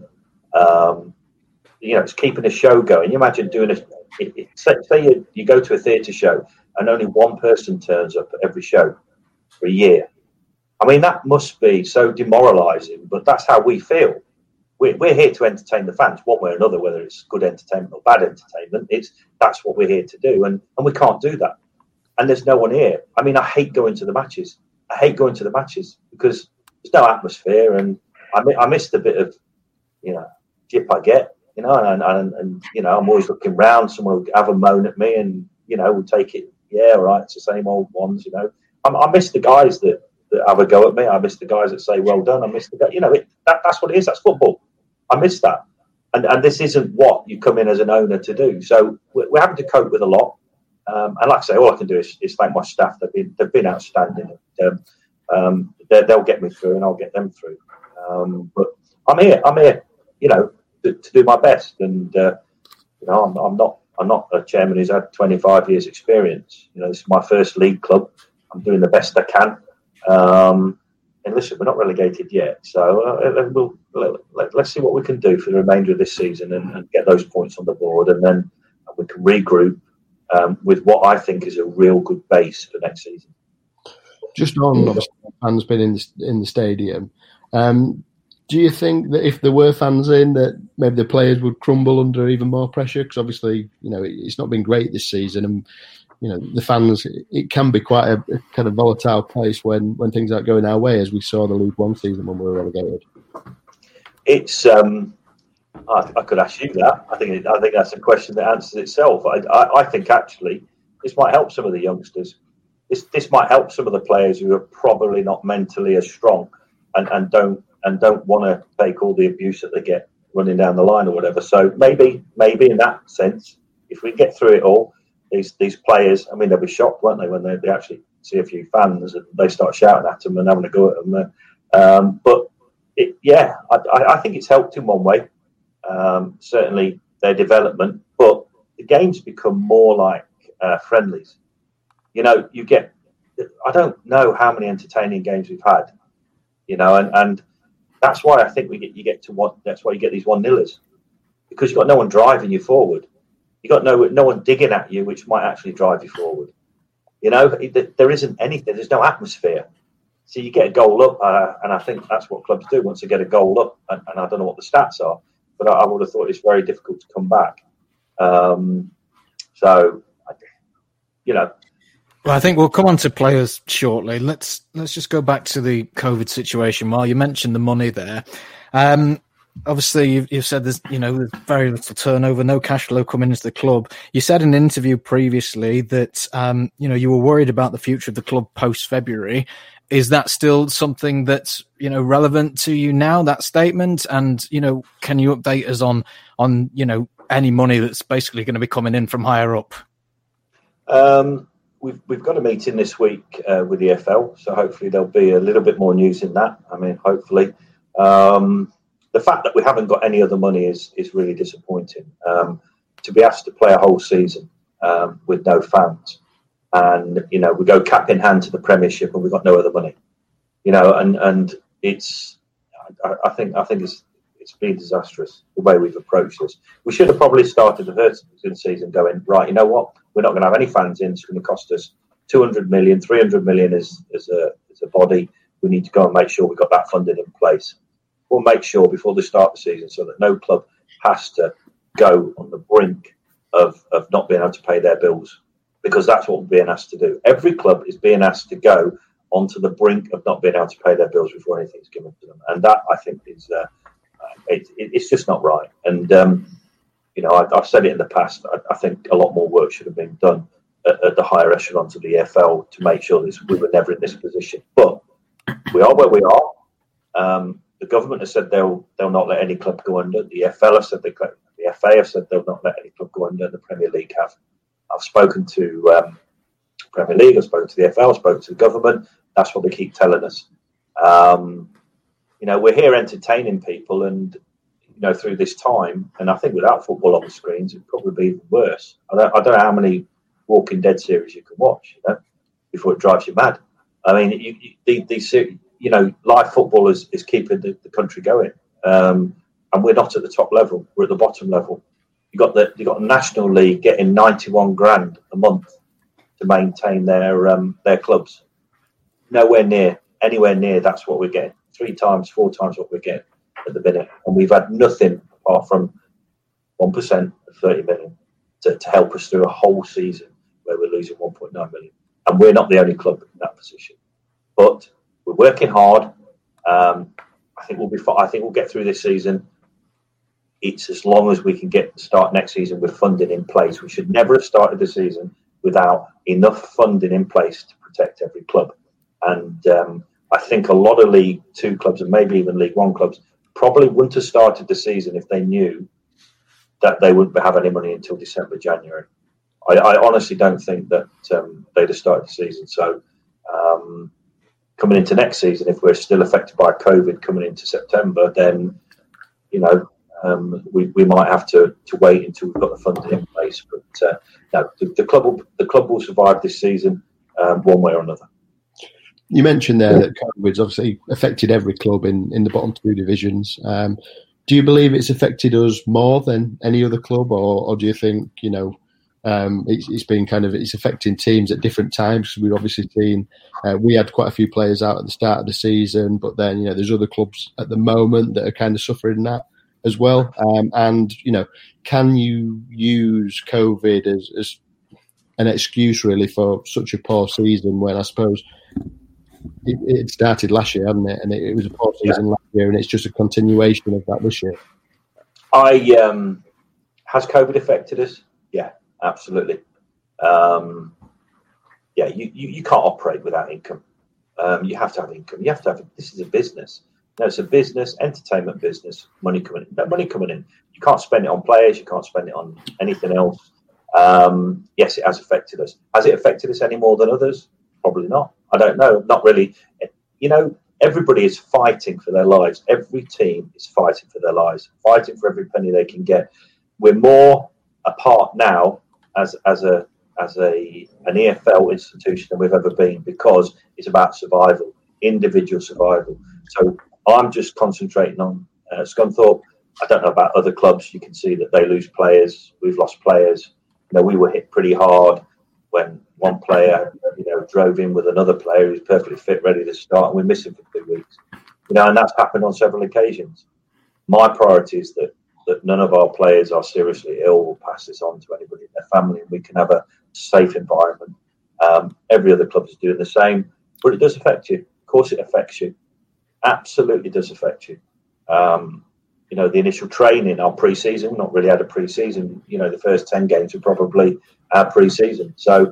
It's keeping a show going. You imagine doing say you go to a theatre show and only one person turns up at every show for a year. I mean, that must be so demoralising, but that's how we feel. We're here to entertain the fans one way or another, whether it's good entertainment or bad entertainment. That's what we're here to do, and we can't do that. And there's no one here. I mean, I hate going to the matches. Because there's no atmosphere, and I missed a bit of, jip I get, and I'm always looking round. Someone will have a moan at me, and we'll take it. Yeah, all right, it's the same old ones. I miss the guys that have a go at me. I miss the guys that say well done. I miss the guy. That's what it is. That's football. I miss that, and this isn't what you come in as an owner to do. So we're having to cope with a lot. And like I say, all I can do is thank my staff. They've been outstanding. They'll get me through, and I'll get them through. But I'm here, to do my best. And I'm not a chairman who's had 25 years' experience. This is my first league club. I'm doing the best I can. And listen, we're not relegated yet, so let's see what we can do for the remainder of this season and get those points on the board, and then we can regroup with what I think is a real good base for next season. Just on, obviously, fans been in the stadium. Do you think that if there were fans in, that maybe the players would crumble under even more pressure? Because obviously, it's not been great this season, and the fans, it can be quite a kind of volatile place when things aren't going our way, as we saw the League One season when we were relegated. It's I could ask you that. I think that's a question that answers itself. I think actually this might help some of the youngsters. This might help some of the players who are probably not mentally as strong and don't want to take all the abuse that they get running down the line or whatever. So maybe in that sense, if we get through it all, these players, I mean, they'll be shocked, won't they, when they actually see a few fans and they start shouting at them and having a go at them. But I think it's helped in one way. Certainly their development, but the games become more like friendlies. You get, I don't know how many entertaining games we've had, and that's why I think that's why you get these 1-0ers, because you've got no one driving you forward. You've got no one digging at you, which might actually drive you forward. There isn't anything. There's no atmosphere. So you get a goal up, and I think that's what clubs do once they get a goal up. And I don't know what the stats are, but I would have thought it's very difficult to come back. Well, I think we'll come on to players shortly. Let's just go back to the COVID situation. While you mentioned the money there, obviously you've said there's very little turnover, no cash flow coming into the club. You said in an interview previously that you were worried about the future of the club post February. Is that still something that's relevant to you now, that statement? And can you update us on any money that's basically going to be coming in from higher up? We've got a meeting this week with the FL, so hopefully there'll be a little bit more news in that. I mean, hopefully. The fact that we haven't got any other money is really disappointing. To be asked to play a whole season with no fans, and we go cap in hand to the Premiership, and we've got no other money. And it's. I think it's been disastrous the way we've approached this. We should have probably started the first season going, right, you know what? We're not going to have any fans in. It's going to cost us 200 million, 300 million as a body. We need to go and make sure we've got that funded in place. We'll make sure before they start the season so that no club has to go on the brink of not being able to pay their bills, because that's what we're being asked to do. Every club is being asked to go onto the brink of not being able to pay their bills before anything's given to them. And that, I think, is it's just not right. And, I've said it in the past, I think a lot more work should have been done at the higher echelons of the EFL to make sure we were never in this position. But we are where we are. The government has said they'll not let any club go under. The FL have said the FA have said they'll not let any club go under. The Premier League have. I've spoken to Premier League. I've spoken to the FL. I've spoken to the government. That's what they keep telling us. We're here entertaining people, and through this time. And I think without football on the screens, it'd probably be even worse. I don't know how many Walking Dead series you can watch, before it drives you mad. I mean, live football is keeping the country going, and we're not at the top level. We're at the bottom level. You got the National League getting 91 grand a month to maintain their clubs. Anywhere near that's what we're getting. 3 times, 4 times what we're getting at the minute, and we've had nothing apart from 1% of 30 million to help us through a whole season where we're losing 1.9 million, and we're not the only club in that position. But we're working hard. I think we'll be. I think we'll get through this season. It's as long as we can start next season with funding in place. We should never have started the season without enough funding in place to protect every club. And I think a lot of League Two clubs and maybe even League One clubs probably wouldn't have started the season if they knew that they wouldn't have any money until December, January. I honestly don't think that they'd have started the season. So coming into next season, if we're still affected by COVID coming into September, then we might have to wait until we've got the funding in place. But no, the club will survive this season one way or another. You mentioned there that COVID's obviously affected every club in the bottom two divisions. Do you believe it's affected us more than any other club, or do you think it's been it's affecting teams at different times? We've obviously seen we had quite a few players out at the start of the season, but then there's other clubs at the moment that are kind of suffering that as well. And can you use COVID as an excuse really for such a poor season when I suppose it started last year, hadn't it? And it was a poor season last year, and it's just a continuation of that this year. Has COVID affected us? Yeah, absolutely. You can't operate without income. You have to have income. You have to have. This is a business. It's a business, entertainment business. Money coming in. No money coming in. You can't spend it on players. You can't spend it on anything else. Yes, it has affected us. Has it affected us any more than others? Probably not. I don't know. Not really. Everybody is fighting for their lives. Every team is fighting for their lives, fighting for every penny they can get. We're more apart now as an EFL institution than we've ever been, because it's about survival, individual survival. So I'm just concentrating on Scunthorpe. I don't know about other clubs. You can see that they lose players. We've lost players. We were hit pretty hard when one player, drove in with another player who's perfectly fit, ready to start, and we miss him for 2 weeks. And that's happened on several occasions. My priority is that none of our players are seriously ill or pass this on to anybody in their family, and we can have a safe environment. Every other club is doing the same, but it does affect you. Of course it affects you. Absolutely does affect you. The initial training, our pre-season, we've not really had a pre-season. The first 10 games are probably our pre-season. So,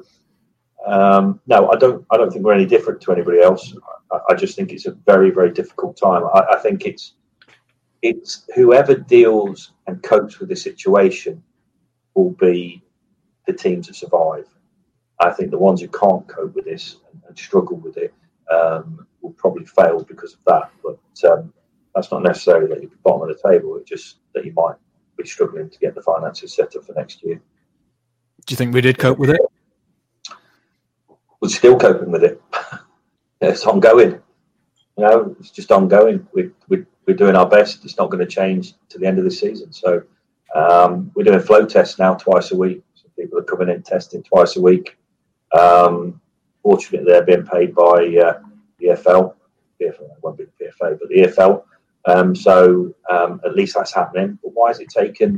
no, I don't think we're any different to anybody else. I just think it's a very, very difficult time. I think it's whoever deals and copes with the situation will be the team to survive. I think the ones who can't cope with this and struggle with it will probably fail because of that. But that's not necessarily that you're at the bottom of the table. It's just that you might be struggling to get the finances set up for next year. Do you think we did cope with it? We're still coping with it. It's ongoing. It's just ongoing. We're doing our best. It's not going to change to the end of the season. So we're doing flow tests now twice a week. So people are coming in testing twice a week. Fortunately, they're being paid by the EFL. It won't be the PFA, but the EFL. So at least that's happening. But why has it taken,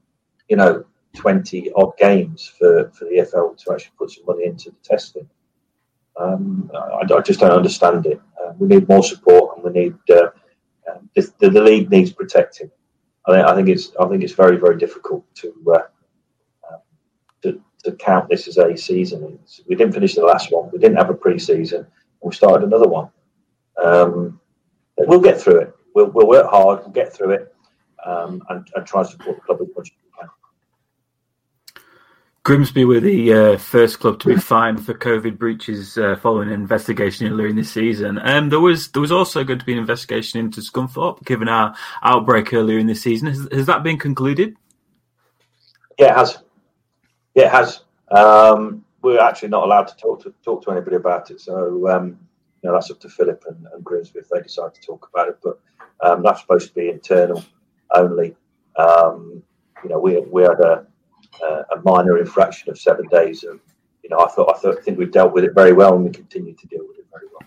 20 odd games for the EFL to actually put some money into the testing? I just don't understand it. We need more support, and we need the league needs protecting. I think it's very, very difficult to count this as a season. We didn't finish the last one. We didn't have a pre-season, and we started another one. We'll get through it. We'll work hard. We'll get through it, and try to support the club as much as we can. Grimsby were the first club to be fined for COVID breaches following an investigation earlier in this season. There was also going to be an investigation into Scunthorpe, given our outbreak earlier in this season. Has that been concluded? Yeah, it has. We're actually not allowed to talk to anybody about it. So that's up to Philip and Grimsby if they decide to talk about it. But that's supposed to be internal only. We had a minor infraction of 7 days, and I think we've dealt with it very well, and we continue to deal with it very well.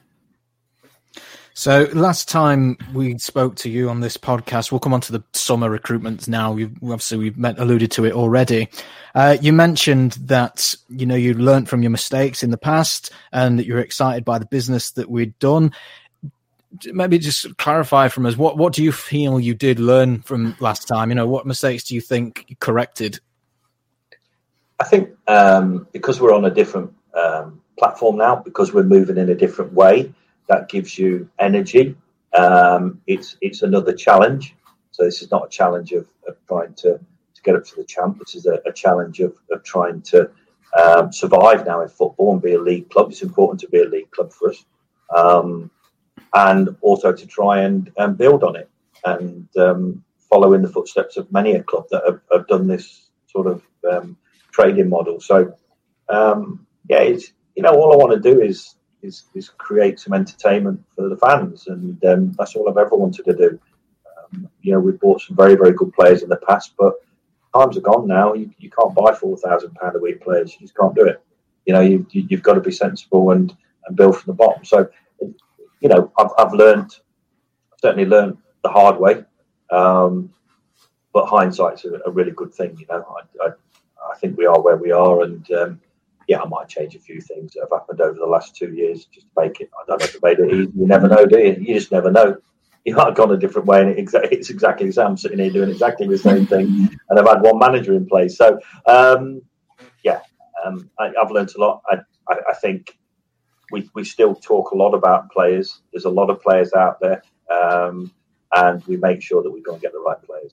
So last time we spoke to you on this podcast, we'll come on to the summer recruitments now. We've alluded to it already. You mentioned that you learned from your mistakes in the past, and that you're excited by the business that we'd done. Maybe just clarify from us, what do you feel you did learn from last time? What mistakes do you think you corrected? I think because we're on a different platform now, because we're moving in a different way, that gives you energy. It's another challenge. So this is not a challenge of trying to to get up to the champ. This is a challenge of trying to survive now in football and be a league club. It's important to be a league club for us, and also to try and build on it and follow in the footsteps of many a club that have done this sort of trading model. So it's all I want to do is create some entertainment for the fans, and that's all I've ever wanted to do. We've bought some very, very good players in the past, but times are gone now. You can't buy £4,000 a week players. You just can't do it. You've got to be sensible and build from the bottom. So, I've certainly learned the hard way. But hindsight's a really good thing. I think we are where we are, and I might change a few things that have happened over the last 2 years just to make it. I don't know if it made it easy. You never know, do you? You just never know. You might have gone a different way, and it's exactly the same. I'm sitting here doing exactly the same thing, and I've had one manager in place. So, I've learned a lot. I think we still talk a lot about players. There's a lot of players out there, and we make sure that we go and get the right players.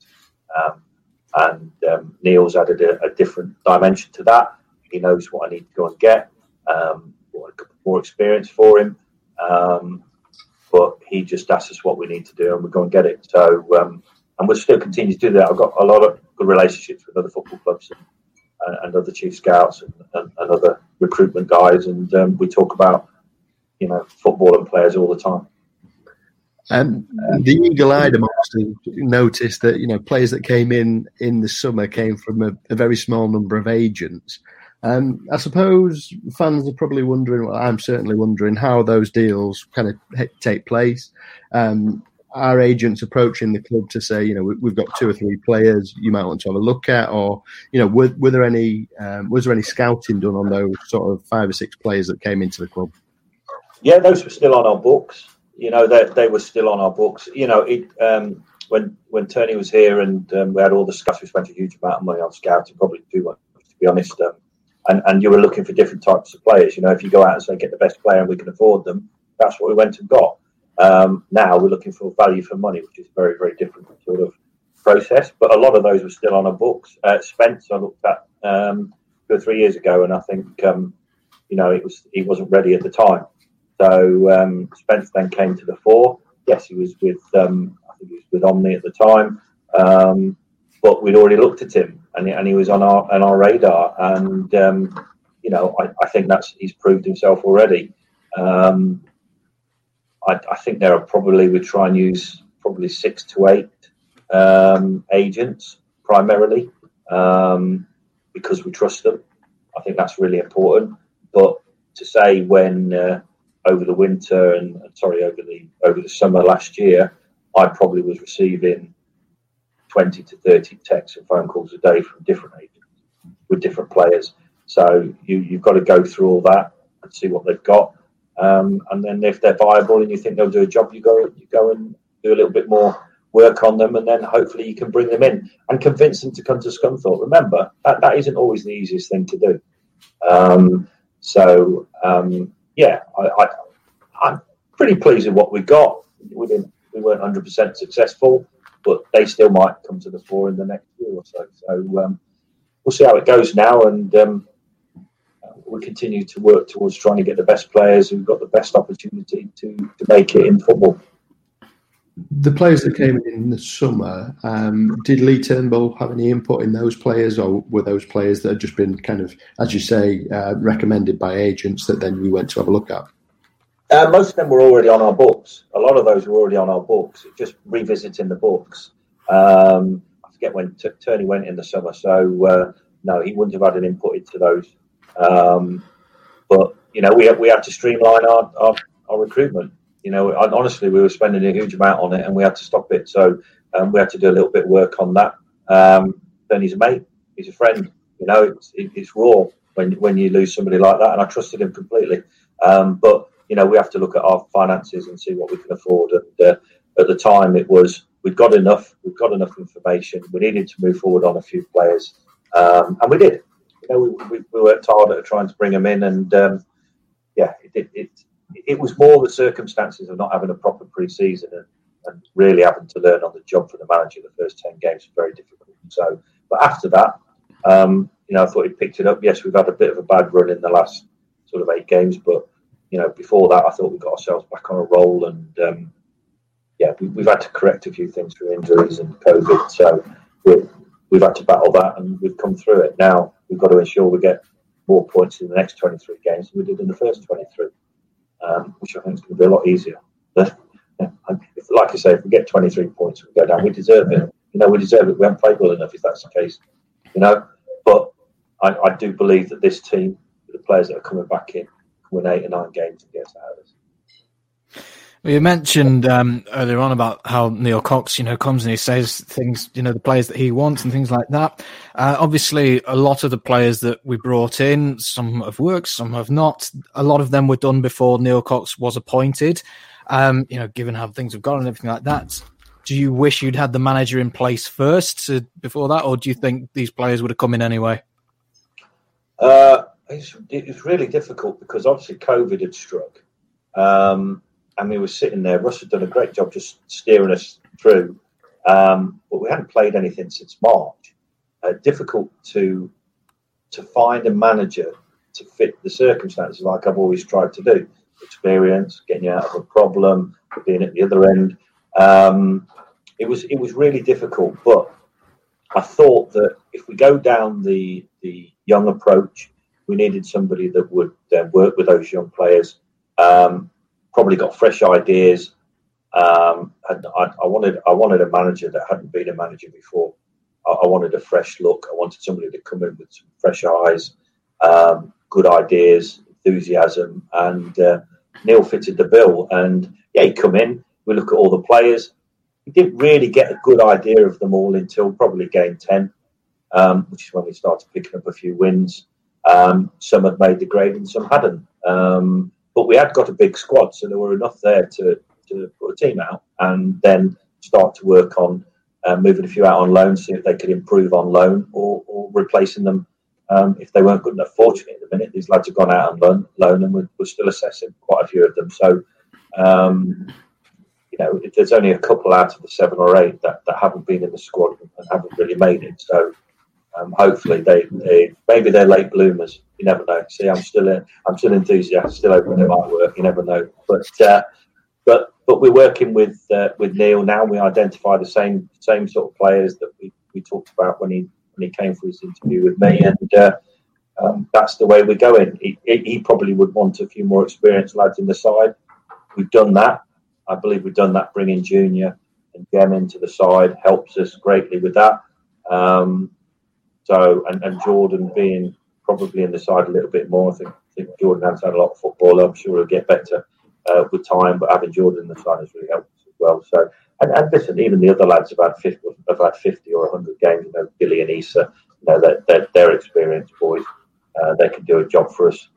Neil's added a different dimension to that. He knows what I need to go and get. More experience for him. But he just asks us what we need to do, and we go and get it. So, and we'll still continue to do that. I've got a lot of good relationships with other football clubs and other chief scouts and other recruitment guys, and we talk about football and players all the time. The eagle-eyed amongst us noticed that players that came in the summer came from a very small number of agents. I suppose fans are probably wondering, well, I'm certainly wondering how those deals kind of take place. Are agents approaching the club to say, we've got 2 or 3 players you might want to have a look at, or was there any scouting done on those sort of 5 or 6 players that came into the club? Yeah, those were still on our books. They were still on our books. When Tony was here and we had all the scouts, we spent a huge amount of money on scouting, probably too much, to be honest. And you were looking for different types of players. If you go out and say get the best player and we can afford them, that's what we went and got. Now we're looking for value for money, which is a very, very different sort of process. But a lot of those were still on our books. Spence, I looked at 2 or 3 years ago, and I think he wasn't ready at the time. So Spence then came to the fore. Yes, he was with I think he was with Omni at the time, but we'd already looked at him, and he was on our radar. And I think he's proved himself already. I think we try and use probably 6 to 8 agents primarily because we trust them. I think that's really important. But to say when over the winter over the summer last year, I probably was receiving 20 to 30 texts and phone calls a day from different agents with different players. So you've got to go through all that and see what they've got. And then if they're viable and you think they'll do a job, you go and do a little bit more work on them, and then hopefully you can bring them in and convince them to come to Scunthorpe. Remember, that isn't always the easiest thing to do. I'm pretty pleased with what we got. We weren't 100% successful, but they still might come to the fore in the next year or so. So we'll see how it goes now, and we continue to work towards trying to get the best players who've got the best opportunity to make it in football. The players that came in the summer, did Lee Turnbull have any input in those players, or were those players that had just been kind of, as you say, recommended by agents that then you went to have a look at? Most of them were already on our books. A lot of those were already on our books. Just revisiting the books. I forget when Tony went in the summer, so no, he wouldn't have had an input into those. But we had to streamline our recruitment. Honestly, we were spending a huge amount on it, and we had to stop it. So we had to do a little bit of work on that. Then he's a mate, he's a friend. It's raw when you lose somebody like that, and I trusted him completely. But we have to look at our finances and see what we can afford. And at the time, it was we've got enough information. We needed to move forward on a few players, and we did. We worked hard at trying to bring them in, and it was more the circumstances of not having a proper pre-season and really having to learn on the job for the manager. The first 10 games were very difficult. So But after that, I thought he picked it up. Yes, we've had a bit of a bad run in the last sort of 8 games, but before that, I thought we got ourselves back on a roll, and we've had to correct a few things through injuries and COVID. So we've had to battle that, and we've come through it. Now we've got to ensure we get more points in the next 23 games than we did in the first 23, which I think is going to be a lot easier. Like I say, if we get 23 points, we go down. We deserve it. We deserve it. We haven't played well enough, if that's the case. But I do believe that this team, the players that are coming back in, can win 8 or 9 games and get us out of this. Well, you mentioned earlier on about how Neil Cox, comes and he says things, the players that he wants and things like that. Obviously, a lot of the players that we brought in, some have worked, some have not. A lot of them were done before Neil Cox was appointed. Given how things have gone and everything like that, do you wish you'd had the manager in place first before that, or do you think these players would have come in anyway? It's really difficult because obviously COVID had struck. And we were sitting there. Russ had done a great job just steering us through. But we hadn't played anything since March. Difficult to find a manager to fit the circumstances like I've always tried to do. Experience, getting you out of a problem, being at the other end. It was really difficult. But I thought that if we go down the young approach, we needed somebody that would work with those young players. Probably got fresh ideas. And I wanted a manager that hadn't been a manager before. I wanted a fresh look. I wanted somebody to come in with some fresh eyes, good ideas, enthusiasm, and Neil fitted the bill. And he'd come in. We look at all the players. We didn't really get a good idea of them all until probably game 10, which is when we started picking up a few wins. Some had made the grade and some hadn't. But we had got a big squad, so there were enough there to put a team out and then start to work on moving a few out on loan, see if they could improve on loan or replacing them if they weren't good enough. Fortunately, at the minute, these lads have gone out on loan and we're still assessing quite a few of them. So, there's only a couple out of the 7 or 8 that haven't been in the squad and haven't really made it. So, hopefully maybe they're late bloomers. You never know. See, I'm still enthusiastic, still open to my work. You never know. But we're working with Neil now. We identify the same sort of players that we talked about when he came for his interview with me, and that's the way we're going. He probably would want a few more experienced lads in the side. We've done that. I believe we've done that. Bringing Junior and Gem into the side helps us greatly with that. And Jordan being probably in the side a little bit more. I think Jordan has had a lot of football. I'm sure he'll get better with time, but having Jordan in the side has really helped us as well. So, and listen, even the other lads have had 50 or 100 games. Billy and Issa, they're experienced boys. They can do a job for us.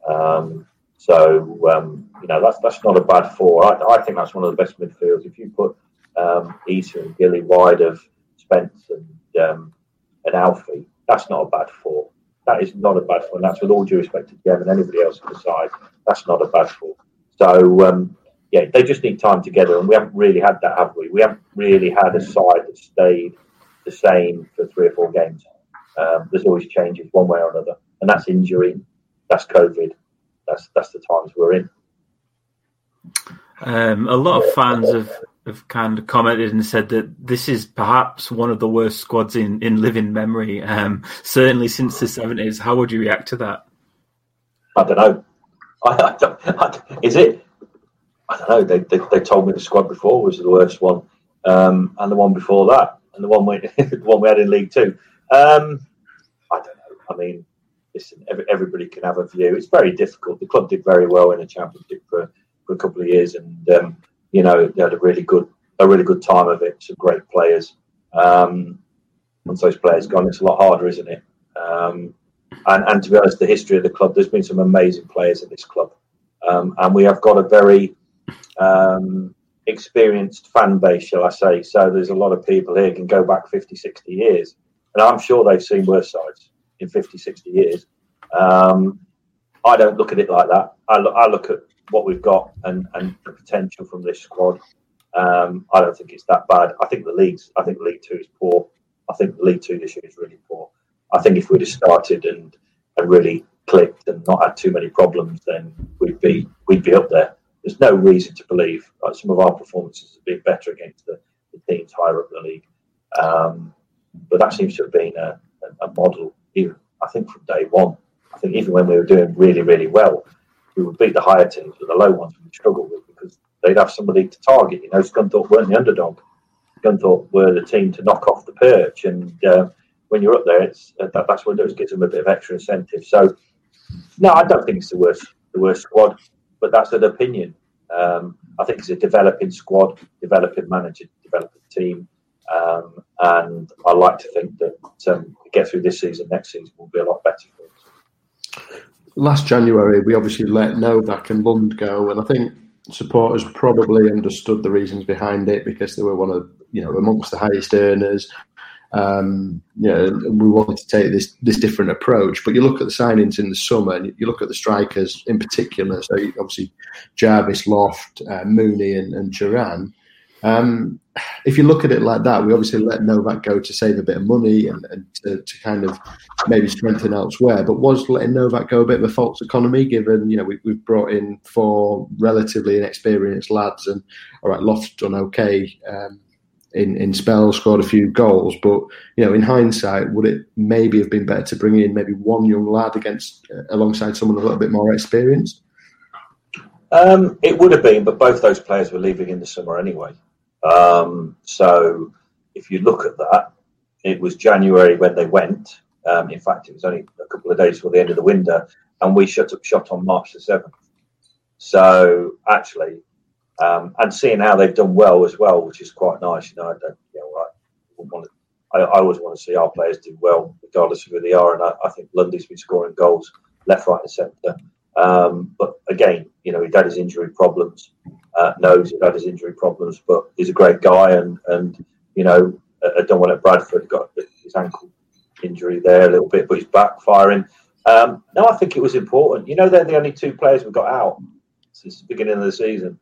That's not a bad 4. I think that's one of the best midfields. If you put Issa and Billy wide of Spence and Alfie, that's not a bad 4. That is not a bad 4. And that's with all due respect to Gem and anybody else on the side. That's not a bad 4. So, they just need time together. And we haven't really had that, have we? We haven't really had a side that stayed the same for 3 or 4 games. There's always changes one way or another. And that's injury. That's COVID. That's the times we're in. A lot of fans have kind of commented and said that this is perhaps one of the worst squads in living memory, certainly since the 70s. How would you react to that? I don't know. Is it? I don't know. They told me the squad before was the worst one, and the one before that, and the one we had in League 2. I don't know. I mean, listen, everybody can have a view. It's very difficult. The club did very well in the Championship for a couple of years, and they had a really good time of it. Some great players. Once those players gone, it's a lot harder, isn't it? And to be honest, the history of the club, there's been some amazing players in this club, and we have got a very experienced fan base, shall I say. So there's a lot of people here can go back 50, 60 years, and I'm sure they've seen worse sides in 50, 60 years. I don't look at it like that. I look at what we've got and the potential from this squad. I don't think it's that bad. I think League 2 is poor. I think the League Two this year is really poor. I think if we'd have started and really clicked and not had too many problems, then we'd be up there. There's no reason to believe some of our performances have been better against the teams higher up the league. But that seems to have been a model, even I think from day one. I think even when we were doing really, really well, we would beat the higher teams, but the low ones we struggle with because they'd have somebody to target. Scunthorpe weren't the underdog. Scunthorpe were the team to knock off the perch, and when you're up there, that's what it does, gives them a bit of extra incentive. So, no, I don't think it's the worst squad, but that's an opinion. I think it's a developing squad, developing manager, developing team, and I like to think that we get through this season, next season will be a lot better for us. Last January, we obviously let Novak and Lund go, and I think supporters probably understood the reasons behind it because they were one of amongst the highest earners. We wanted to take this different approach. But you look at the signings in the summer, and you look at the strikers in particular. So obviously Jarvis, Loft, Mooney, and Duran. If you look at it like that, we obviously let Novak go to save a bit of money and to kind of maybe strengthen elsewhere. But was letting Novak go a bit of a false economy, given we've brought in 4 relatively inexperienced lads, and all right, Loft's done okay in spells, scored a few goals, but in hindsight, would it maybe have been better to bring in maybe one young lad alongside someone a little bit more experienced? It would have been, but both those players were leaving in the summer anyway. So if you look at that, it was January when they went. In fact, it was only a couple of days before the end of the window, and we shut up shop on March the 7th. So actually, and seeing how they've done well as well, which is quite nice. I always want to see our players do well, regardless of who they are. And I think Lundy's been scoring goals left, right, and centre. But again, he'd had his injury problems. Knows he'd had his injury problems, but he's a great guy. And I don't want at Bradford got his ankle injury there a little bit, but he's backfiring. No, I think it was important. They're the only 2 players we've got out since the beginning of the season.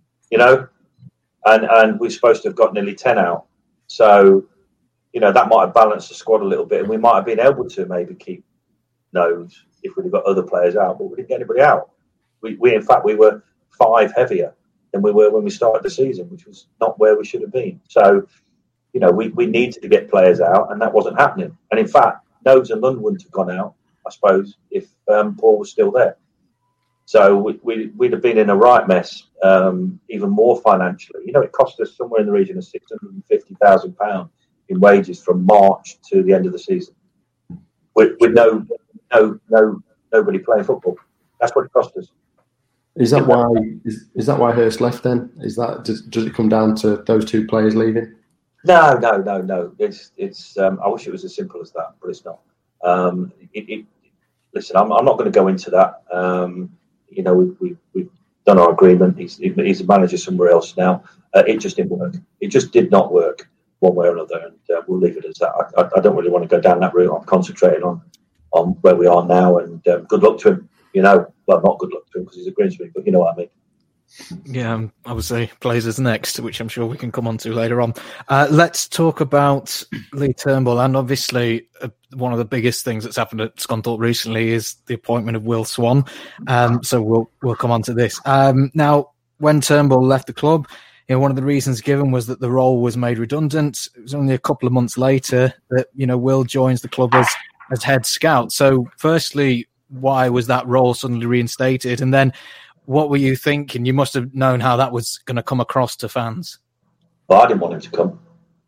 And we're supposed to have got nearly 10 out. So, that might have balanced the squad a little bit, and we might have been able to maybe keep Nose if we'd have got other players out, but we didn't get anybody out. We in fact, we were 5 heavier than we were when we started the season, which was not where we should have been. So, we needed to get players out, and that wasn't happening. And in fact, Nose and Lund wouldn't have gone out, I suppose, if Paul was still there. So we'd have been in a right mess, even more financially. It cost us somewhere in the region of £650,000 in wages from March to the end of the season, with nobody playing football. That's what it cost us. Is that why Hurst left then? Does it come down to those 2 players leaving? No. It's I wish it was as simple as that, but it's not. Listen, I'm not going to go into that. We've done our agreement. He's a manager somewhere else now. It just didn't work. It just did not work one way or another, and we'll leave it as that. I don't really want to go down that route. I'm concentrating on where we are now, and good luck to him. Well, not good luck to him because he's a Grimsby, but you know what I mean. Yeah, obviously Blazers next, which I'm sure we can come on to later on. Let's talk about Lee Turnbull, and obviously one of the biggest things that's happened at Scunthorpe recently is the appointment of Will Swan. So we'll come on to this. Now, when Turnbull left the club, one of the reasons given was that the role was made redundant. It was only a couple of months later that Will joins the club as head scout. So, firstly, why was that role suddenly reinstated, and then what were you thinking? You must have known how that was going to come across to fans. Well, I didn't want him to come.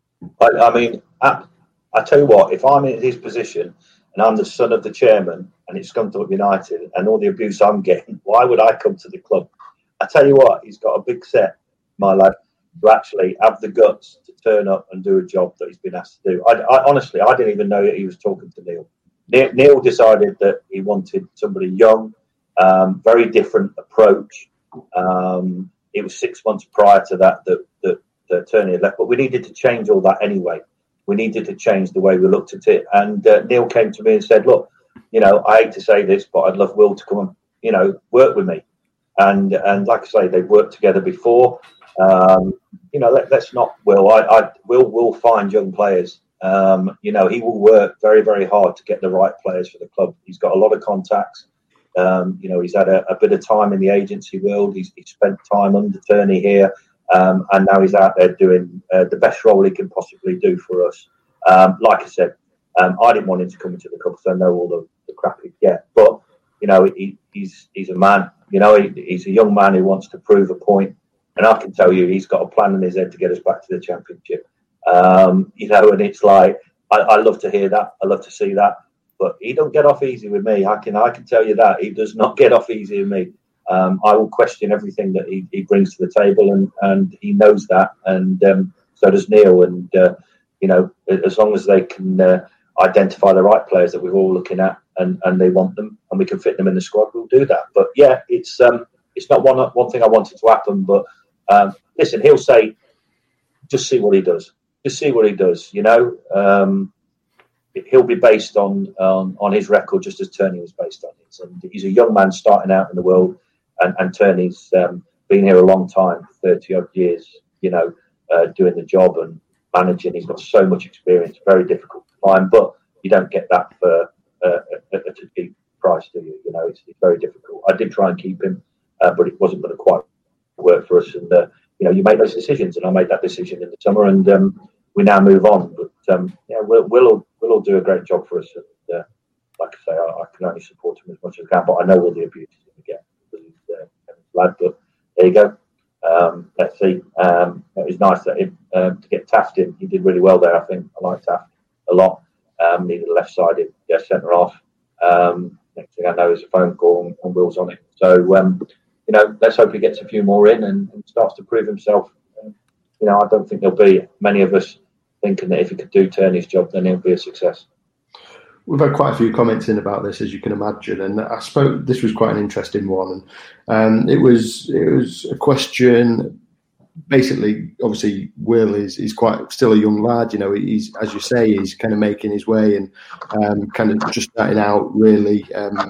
I tell you what, if I'm in his position and I'm the son of the chairman and it's Scunthorpe United and all the abuse I'm getting, why would I come to the club? I tell you what, he's got a big set, my lad, to actually have the guts to turn up and do a job that he's been asked to do. I honestly, I didn't even know that he was talking to Neil. Neil decided that he wanted somebody young, very different approach. It was 6 months prior to that Turney had left, but we needed to change all that anyway. We needed to change the way we looked at it. And Neil came to me and said, look, I hate to say this, but I'd love Will to come and, work with me. And like I say, they've worked together before. Let's not, Will. Will find young players You know, he will work very, very hard to get the right players for the club. He's got a lot of contacts. You know, he's had a bit of time in the agency world. He's spent time under Turney here, and now he's out there doing the best role he can possibly do for us. Like I said, I didn't want him to come into the club because I know all the crap he'd get. But, you know, he's a man. You know, he's a young man who wants to prove a point. And I can tell you he's got a plan in his head to get us back to the Championship. You know, and it's like, I love to hear that. I love to see that. But he don't get off easy with me. I can tell you that. He does not get off easy with me. I will question everything that he brings to the table, and he knows that. And so does Neil. And, you know, as long as they can identify the right players that we're all looking at and they want them and we can fit them in the squad, we'll do that. But, yeah, it's not one thing I wanted to happen. But, listen, he'll say, just see what he does. Just see what he does, you know. He'll be based on his record just as Turney was based on his. And he's a young man starting out in the world, and Turney's been here a long time, 30-odd years, you know, doing the job and managing. He's got so much experience, very difficult to find, but you don't get that for a cheap price, do you? You know, it's very difficult. I did try and keep him, but it wasn't going to quite work for us. And, you know, you make those decisions, and I made that decision in the summer, and we now move on. But, yeah, we'll all do a great job for us. And, like I say, I can only support him as much as I can, but I know all the abuse he's going to get because he's a lad. But there you go. Let's see. It was nice that to get Taft in. He did really well there, I think. I like Taft a lot. Needed a left-sided centre half. Next thing I know is a phone call and Will's on it. So, you know, let's hope he gets a few more in and starts to prove himself. You know, I don't think there'll be many of us thinking that if he could do Turney's job, then he'll be a success. We've had quite a few comments in about this, as you can imagine, and I suppose this was quite an interesting one. And it was a question. Basically, obviously, Will is quite still a young lad. You know, he's, as you say, he's kind of making his way and kind of just starting out really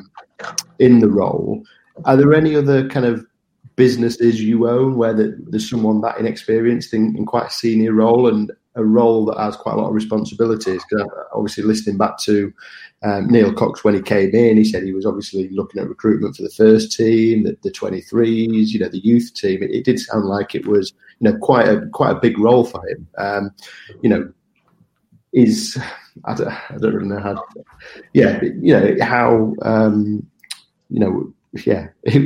in the role. Are there any other kind of businesses you own where there's someone that inexperienced in quite a senior role and a role that has quite a lot of responsibilities? Because obviously, listening back to Neil Cox when he came in, he said he was obviously looking at recruitment for the first team, the 23s, you know, the youth team. It did sound like it was, you know, quite a big role for him. You know, I don't really know how. Yeah, you know how. You know. Yeah,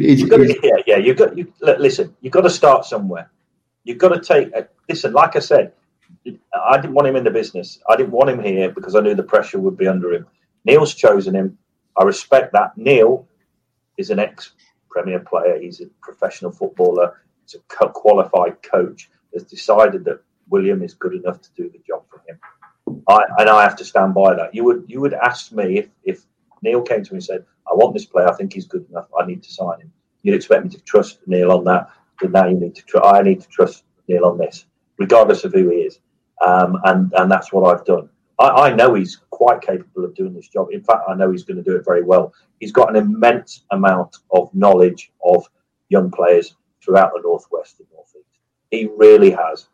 listen, you've got to start somewhere. You've got to take. Listen, like I said, I didn't want him in the business. I didn't want him here because I knew the pressure would be under him. Neil's chosen him. I respect that. Neil is an ex-Premier player. He's a professional footballer. He's a qualified coach. Has decided that William is good enough to do the job for him. I have to stand by that. You would ask me if Neil came to me and said, I want this player, I think he's good enough, I need to sign him. You'd expect me to trust Neil on that, but now you need to I need to trust Neil on this, regardless of who he is. And that's what I've done. I know he's quite capable of doing this job. In fact, I know he's going to do it very well. He's got an immense amount of knowledge of young players throughout the Northwest and Northeast. He really has.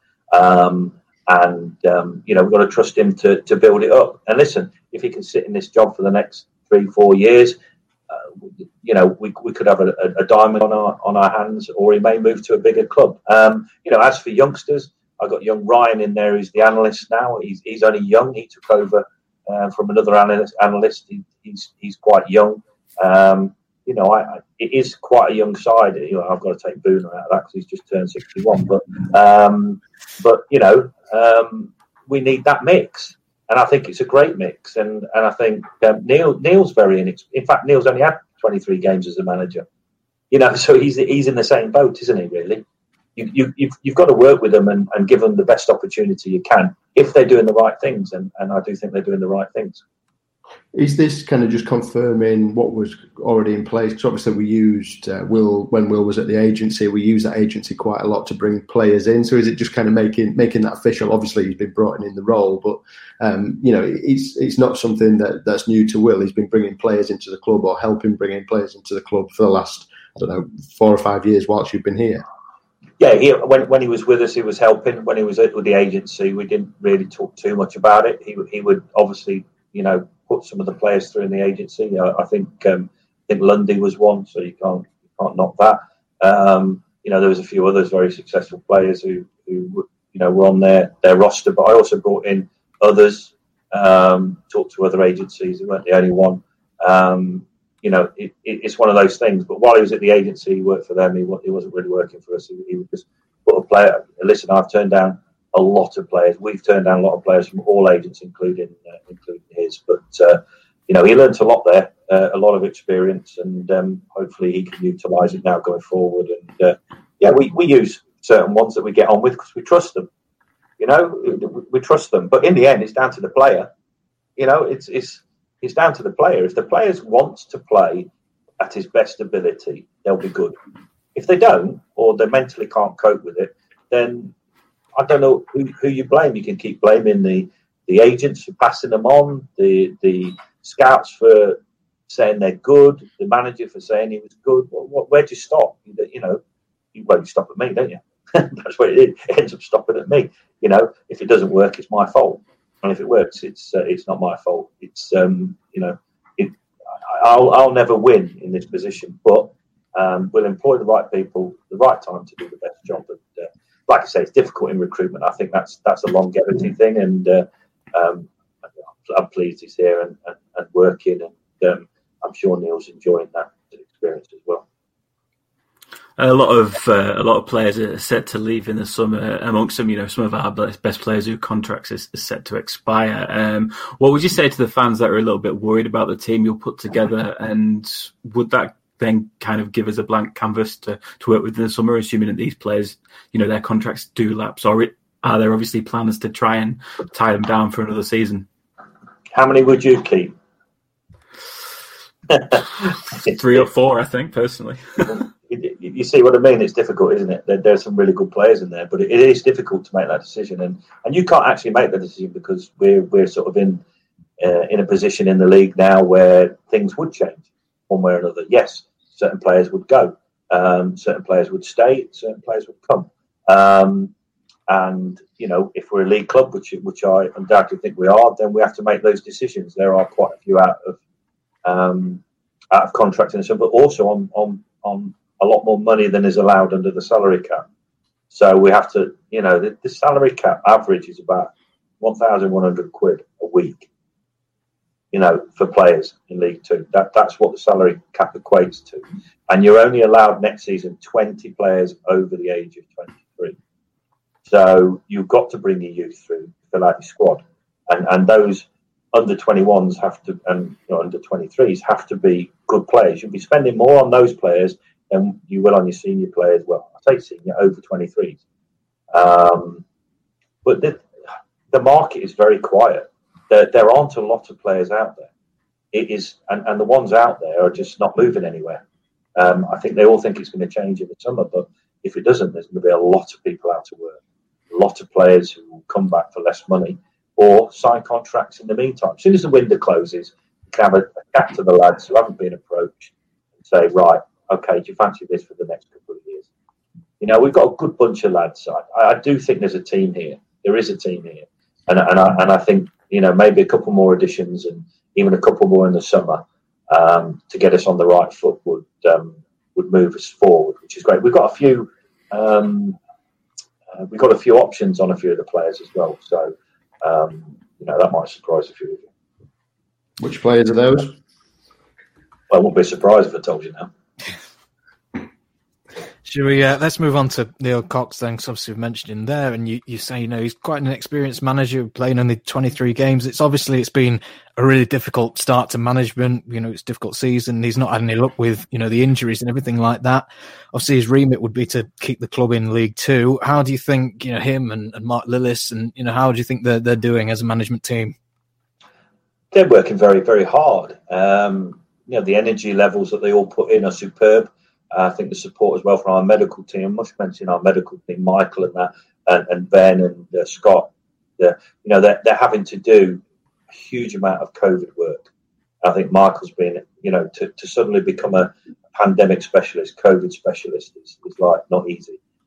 You know, we've got to trust him to build it up. And listen, if he can sit in this job for the next 3-4 years, you know, we could have a diamond on our hands, or he may move to a bigger club. You know, as for youngsters, I've got young Ryan in there who's the analyst now. He's only young. He took over from another analyst. He's quite young. You know, it is quite a young side. You know, I've got to take Boone out of that because he's just turned 61. But you know, we need that mix. And I think it's a great mix. And I think Neil's very in fact, Neil's only had 23 games as a manager. You know, so he's in the same boat, isn't he, really? You've got to work with them and give them the best opportunity you can if they're doing the right things. And I do think they're doing the right things. Is this kind of just confirming what was already in place? Because obviously we used Will when Will was at the agency. We used that agency quite a lot to bring players in. So is it just kind of making that official? Obviously he's been brought in the role, but you know, it's not something that's new to Will. He's been bringing players into the club or helping bring in players into the club for the last, I don't know, 4 or 5 years whilst you've been here. Yeah, when he was with us, he was helping. When he was with the agency, we didn't really talk too much about it. He would obviously, put some of the players through in the agency. I think Lundy was one, so you can't knock that. There was a few others very successful players who were on their roster, but I also brought in others, talked to other agencies. He weren't the only one. It's one of those things. But while he was at the agency, he worked for them. He wasn't really working for us. He would just put a player. Listen, I've turned down a lot of players. We've turned down a lot of players from all agents, including his. But he learnt a lot there, a lot of experience, and hopefully he can utilise it now going forward. And we use certain ones that we get on with because we trust them. We trust them. But in the end, it's down to the player. It's down to the player. If the player wants to play at his best ability, they'll be good. If they don't, or they mentally can't cope with it, then I don't know who you blame. You can keep blaming the agents for passing them on, the scouts for saying they're good, the manager for saying he was good. Where do you stop? You stop at me, don't you? That's what it is. It ends up stopping at me. If it doesn't work, it's my fault. And if it works, it's not my fault. It's I'll never win in this position, but we'll employ the right people, the right time to do the best job. And like I say, it's difficult in recruitment. I think that's a longevity thing, and I'm pleased he's here and working, and I'm sure Neil's enjoying that experience as well. A lot of players are set to leave in the summer. Amongst them, some of our best players whose contracts is set to expire. What would you say to the fans that are a little bit worried about the team you'll put together? And would that then kind of give us a blank canvas to work with in the summer, assuming that these players, their contracts do lapse? Or are there obviously plans to try and tie them down for another season? How many would you keep? 3 or 4, I think, personally. You see what I mean? It's difficult, isn't it? There's some really good players in there, but it is difficult to make that decision, and you can't actually make the decision because we're sort of in a position in the league now where things would change one way or another. Yes, certain players would go, certain players would stay, certain players would come, and if we're a league club, which I undoubtedly think we are, then we have to make those decisions. There are quite a few out of contract and so, but also on a lot more money than is allowed under the salary cap. So we have to, the salary cap average is about £1,100 a week, for players in League Two. That's what the salary cap equates to. And you're only allowed next season 20 players over the age of 23. So you've got to bring your youth through to fill out your squad. And those under 21s have to, and under 23s have to be good players. You'll be spending more on those players than you will on your senior players. Well, I say senior, over 23s. But the market is very quiet. There aren't a lot of players out there. It is, and the ones out there are just not moving anywhere. I think they all think it's going to change in the summer, but if it doesn't, there's going to be a lot of people out of work. A lot of players who will come back for less money or sign contracts in the meantime. As soon as the window closes, you can have a chat to the lads who haven't been approached and say, right, okay, do you fancy this for the next couple of years? We've got a good bunch of lads. I do think there's a team here. There is a team here. And I think, maybe a couple more additions and even a couple more in the summer to get us on the right foot would move us forward, which is great. We've got a few options on a few of the players as well. So, that might surprise a few of you. Which players are those? Well, I wouldn't be surprised if I told you now. Should we, let's move on to Neil Cox then, because obviously we've mentioned him there, and you say, he's quite an experienced manager playing only 23 games. It's been a really difficult start to management. It's a difficult season. He's not had any luck with, the injuries and everything like that. Obviously his remit would be to keep the club in League Two. How do you think, him and Mark Lillis and, how do you think they're doing as a management team? They're working very, very hard. The energy levels that they all put in are superb. I think the support as well from our medical team. I must mention our medical team, Michael and that, and Ben and Scott. They're having to do a huge amount of COVID work. I think Michael's been, to suddenly become a pandemic specialist, COVID specialist is like not easy.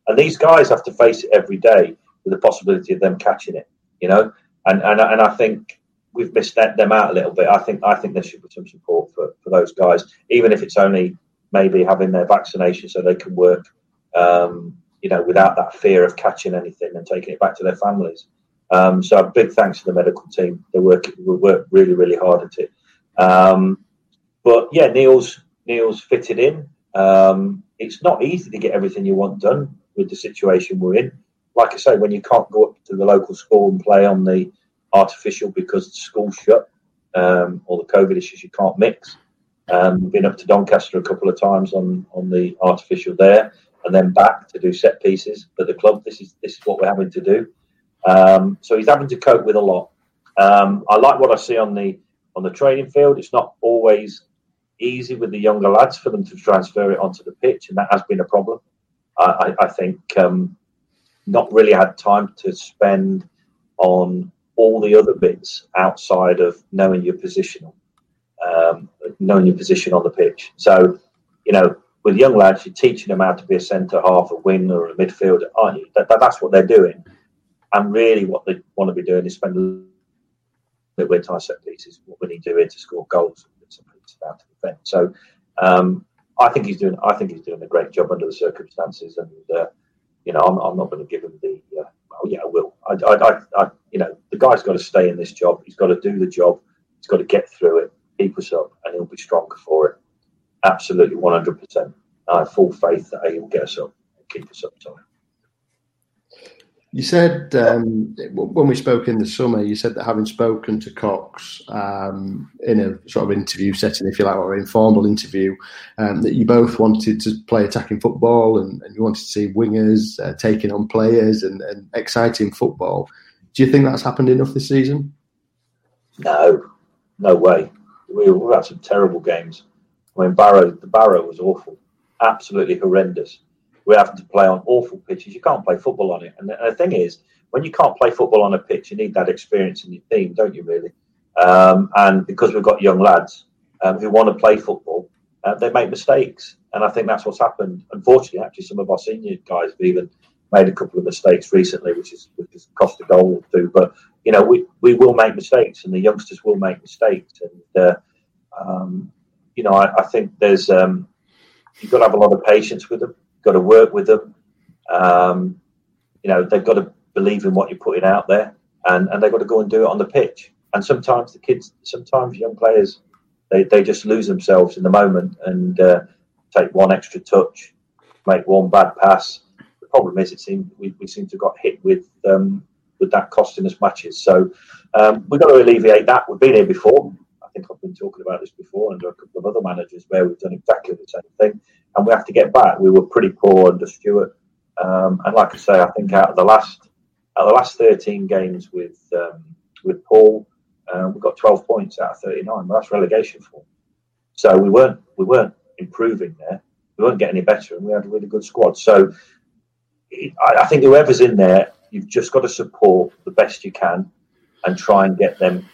And these guys have to face it every day with the possibility of them catching it, you know. And I think we've missed them out a little bit. I think there should be some support for those guys, even if it's only maybe having their vaccination so they can work, you know, without that fear of catching anything and taking it back to their families. So a big thanks to the medical team. They work really, really hard at it. But yeah, Neil's fitted in. It's not easy to get everything you want done with the situation we're in. Like I say, when you can't go up to the local school and play on the artificial because the school's shut, or the COVID issues, you can't mix. Been up to Doncaster a couple of times on the artificial there, and then back to do set pieces at the club. This is what we're having to do. So he's having to cope with a lot. I like what I see on the training field. It's not always easy with the younger lads for them to transfer it onto the pitch, and that has been a problem. I think not really had time to spend on all the other bits outside of knowing your position on the pitch. So, you know, with young lads, you're teaching them how to be a centre half, a wing, or a midfielder, aren't you? That's what they're doing. And really what they want to be doing is spend a little bit of time set pieces, what we need to do to score goals and some pieces down to defend. So I think he's doing a great job under the circumstances, and you know, I'm not going to give him the oh yeah, I will. I you know, the guy's got to stay in this job. He's got to do the job. He's got to get through it, keep us up, and he'll be stronger for it. Absolutely, 100%. I have full faith that he will get us up and keep us up. You said when we spoke in the summer, you said that having spoken to Cox in a sort of interview setting, if you like, or informal interview, that you both wanted to play attacking football and you wanted to see wingers taking on players and exciting football. Do you think that's happened enough this season? No way. We've had some terrible games. I mean, the Barrow was awful, absolutely horrendous. We're having to play on awful pitches. You can't play football on it. And the thing is, when you can't play football on a pitch, you need that experience in your team, don't you, really? And because we've got young lads who want to play football, they make mistakes. And I think that's what's happened. Unfortunately, actually, some of our senior guys have even made a couple of mistakes recently, which has cost a goal or two. But, you know, we will make mistakes, and the youngsters will make mistakes. And, you know, I think there's you've got to have a lot of patience with them. Got to work with them. You know, they've got to believe in what you're putting out there, and they've got to go and do it on the pitch. And sometimes young players, they just lose themselves in the moment and take one extra touch, make one bad pass. The problem is, we seem to have got hit with that costing us matches. So we've got to alleviate that. We've been here before. I think I've been talking about this before under a couple of other managers where we've done exactly the same thing. And we have to get back. We were pretty poor under Stuart, and like I say, I think out of the last 13 games with Paul, we got 12 points out of 39. Well, that's relegation form. So we weren't improving there. We weren't getting any better, and we had a really good squad. So I think whoever's in there, you've just got to support the best you can, and try and get them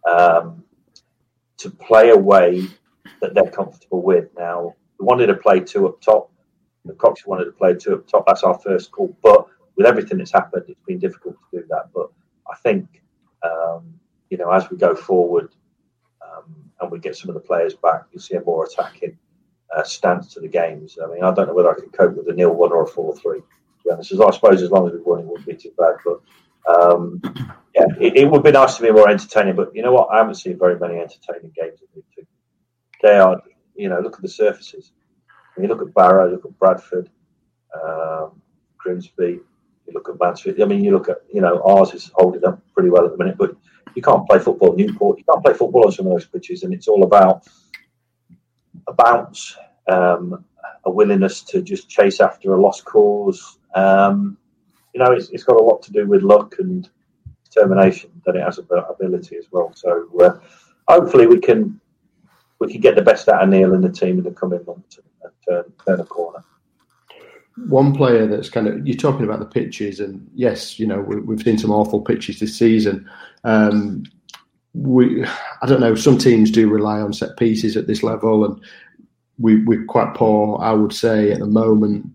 to play a way that they're comfortable with. Now, we wanted to play two up top. The Cox wanted to play two up top. That's our first call. But with everything that's happened, it's been difficult to do that. But I think, you know, as we go forward and we get some of the players back, you'll see a more attacking stance to the games. I mean, I don't know whether I can cope with a 0-1 or a 4-3. To be honest, I suppose as long as we won, it wouldn't be too bad. But yeah, it would be nice to be more entertaining. But you know what? I haven't seen very many entertaining games in League Two. They are. You know, look at the surfaces. When you look at Barrow, look at Bradford, Grimsby, you look at Mansfield. I mean, you look at, you know, ours is holding up pretty well at the minute, but you can't play football at Newport. You can't play football on some of those pitches, and it's all about a bounce, a willingness to just chase after a lost cause. You know, it's got a lot to do with luck and determination than it has about ability as well. So hopefully we can get the best out of Neil and the team in the coming months and turn a corner. One player that's kind of, you're talking about the pitches, and yes, you know, we've seen some awful pitches this season. I don't know, some teams do rely on set pieces at this level, and we're quite poor, I would say, at the moment,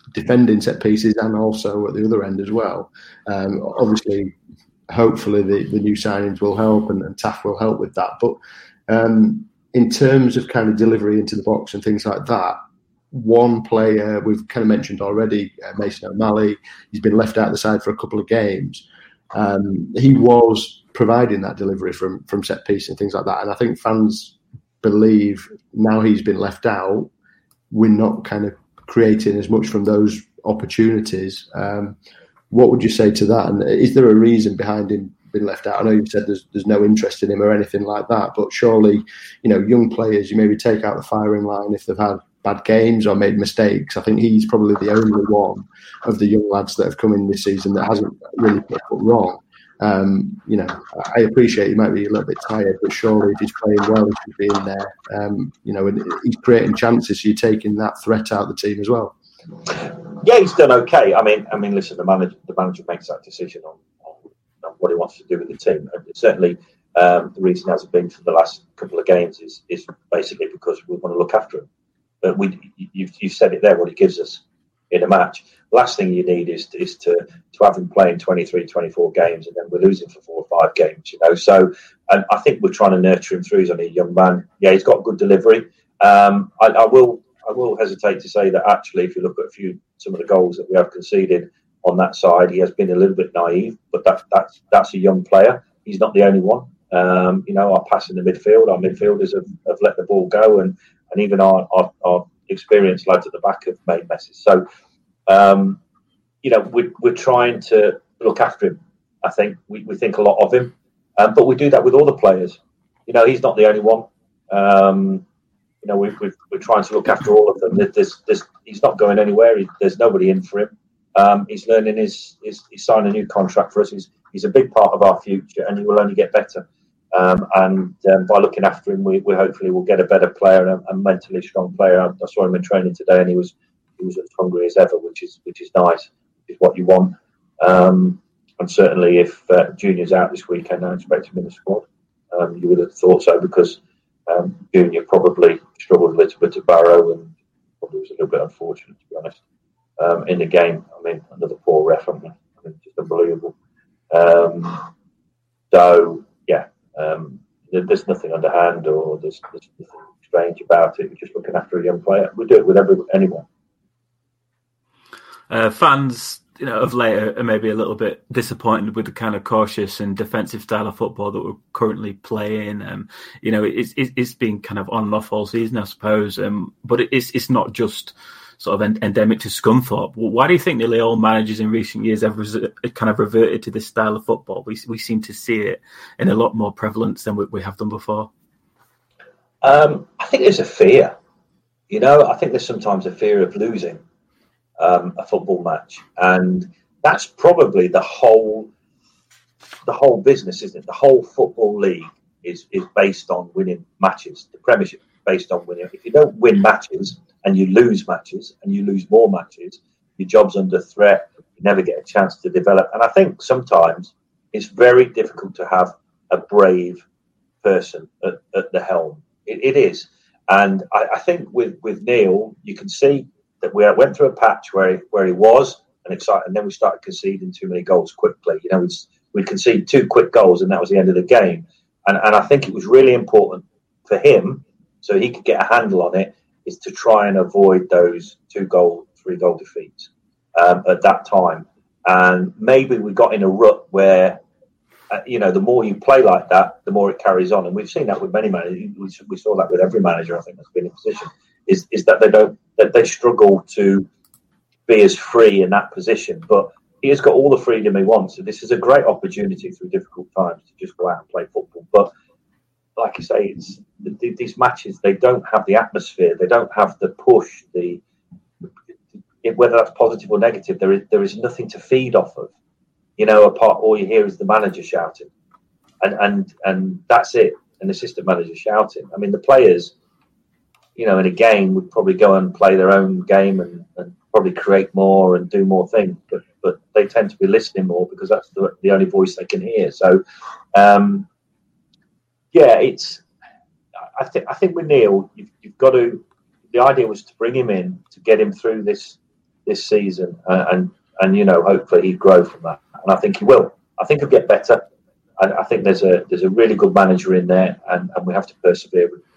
defending set pieces and also at the other end as well. Obviously, hopefully the new signings will help and Taff will help with that. But in terms of kind of delivery into the box and things like that, one player we've kind of mentioned already, Mason O'Malley, he's been left out of the side for a couple of games. He was providing that delivery from set piece and things like that. And I think fans believe now he's been left out, we're not kind of creating as much from those opportunities. What would you say to that? And is there a reason behind him being left out? I know you said there's no interest in him or anything like that, but surely, young players, you maybe take out the firing line if they've had bad games or made mistakes. I think he's probably the only one of the young lads that have come in this season that hasn't really put wrong. I appreciate he might be a little bit tired, but surely if he's playing well, he should be in there. And he's creating chances, so you're taking that threat out of the team as well. Yeah, he's done okay. I mean, listen, the manager makes that decision on what he wants to do with the team. And certainly, the reason hasn't been for the last couple of games is basically because we want to look after him. But you've said it there, what he gives us in a match. Last thing you need is to have him playing 23, 24 games and then we're losing for 4 or 5 games, So I think we're trying to nurture him through. He's only a young man. Yeah, he's got good delivery. I will hesitate to say that actually, if you look at some of the goals that we have conceded on that side, he has been a little bit naive, but that's a young player. He's not the only one. Our pass in the midfield, our midfielders have let the ball go and even our experienced lads at the back have made messes. So, we're trying to look after him. I think we think a lot of him, but we do that with all the players. He's not the only one. We're trying to look after all of them. He's not going anywhere. There's nobody in for him. He's learning. He's signed a new contract for us. He's a big part of our future, and he will only get better. By looking after him, we hopefully will get a better player and a mentally strong player. I saw him in training today, and he was as hungry as ever, which is nice. Is what you want. And certainly, if Junior's out this weekend, I expect him in the squad. You would have thought so because Junior probably struggled a little bit to Barrow and probably was a little bit unfortunate, to be honest, in the game. I mean, another poor ref, just unbelievable. There's nothing underhand or there's nothing strange about it. We're just looking after a young player. We do it with anyone. Fans, of late are maybe a little bit disappointed with the kind of cautious and defensive style of football that we're currently playing. It's been kind of on and off all season, I suppose. But it's not just sort of endemic to Scunthorpe. Why do you think nearly all managers in recent years have kind of reverted to this style of football? We seem to see it in a lot more prevalence than we have done before. I think there's a fear. I think there's sometimes a fear of losing a football match, and that's probably the whole business, isn't it? The whole football league is based on winning matches. The Premiership is based on winning. If you don't win matches and you lose matches and you lose more matches, your job's under threat. You never get a chance to develop. And I think sometimes it's very difficult to have a brave person at the helm. It is. And I think with Neil, you can see that we went through a patch where he was and excited, and then we started conceding too many goals quickly. We'd concede 2 quick goals, and that was the end of the game. And I think it was really important for him, so he could get a handle on it, is to try and avoid those 2-goal, 3-goal defeats at that time. And maybe we got in a rut where, the more you play like that, the more it carries on. And we've seen that with many managers. We saw that with every manager, I think, that's been in position. Is that they struggle to be as free in that position, but he has got all the freedom he wants. So this is a great opportunity through difficult times to just go out and play football. But like you say, it's these matches, they don't have the atmosphere, they don't have the push, whether that's positive or negative, there is nothing to feed off of. Apart, all you hear is the manager shouting, and that's it. An assistant manager shouting. I mean, the players, in a game would probably go and play their own game and probably create more and do more things, but they tend to be listening more because that's the only voice they can hear. So, I think with Neil, you've got to. The idea was to bring him in to get him through this this season, and hopefully he'd grow from that. And I think he will. I think he'll get better. I think there's a really good manager in there, and we have to persevere with him.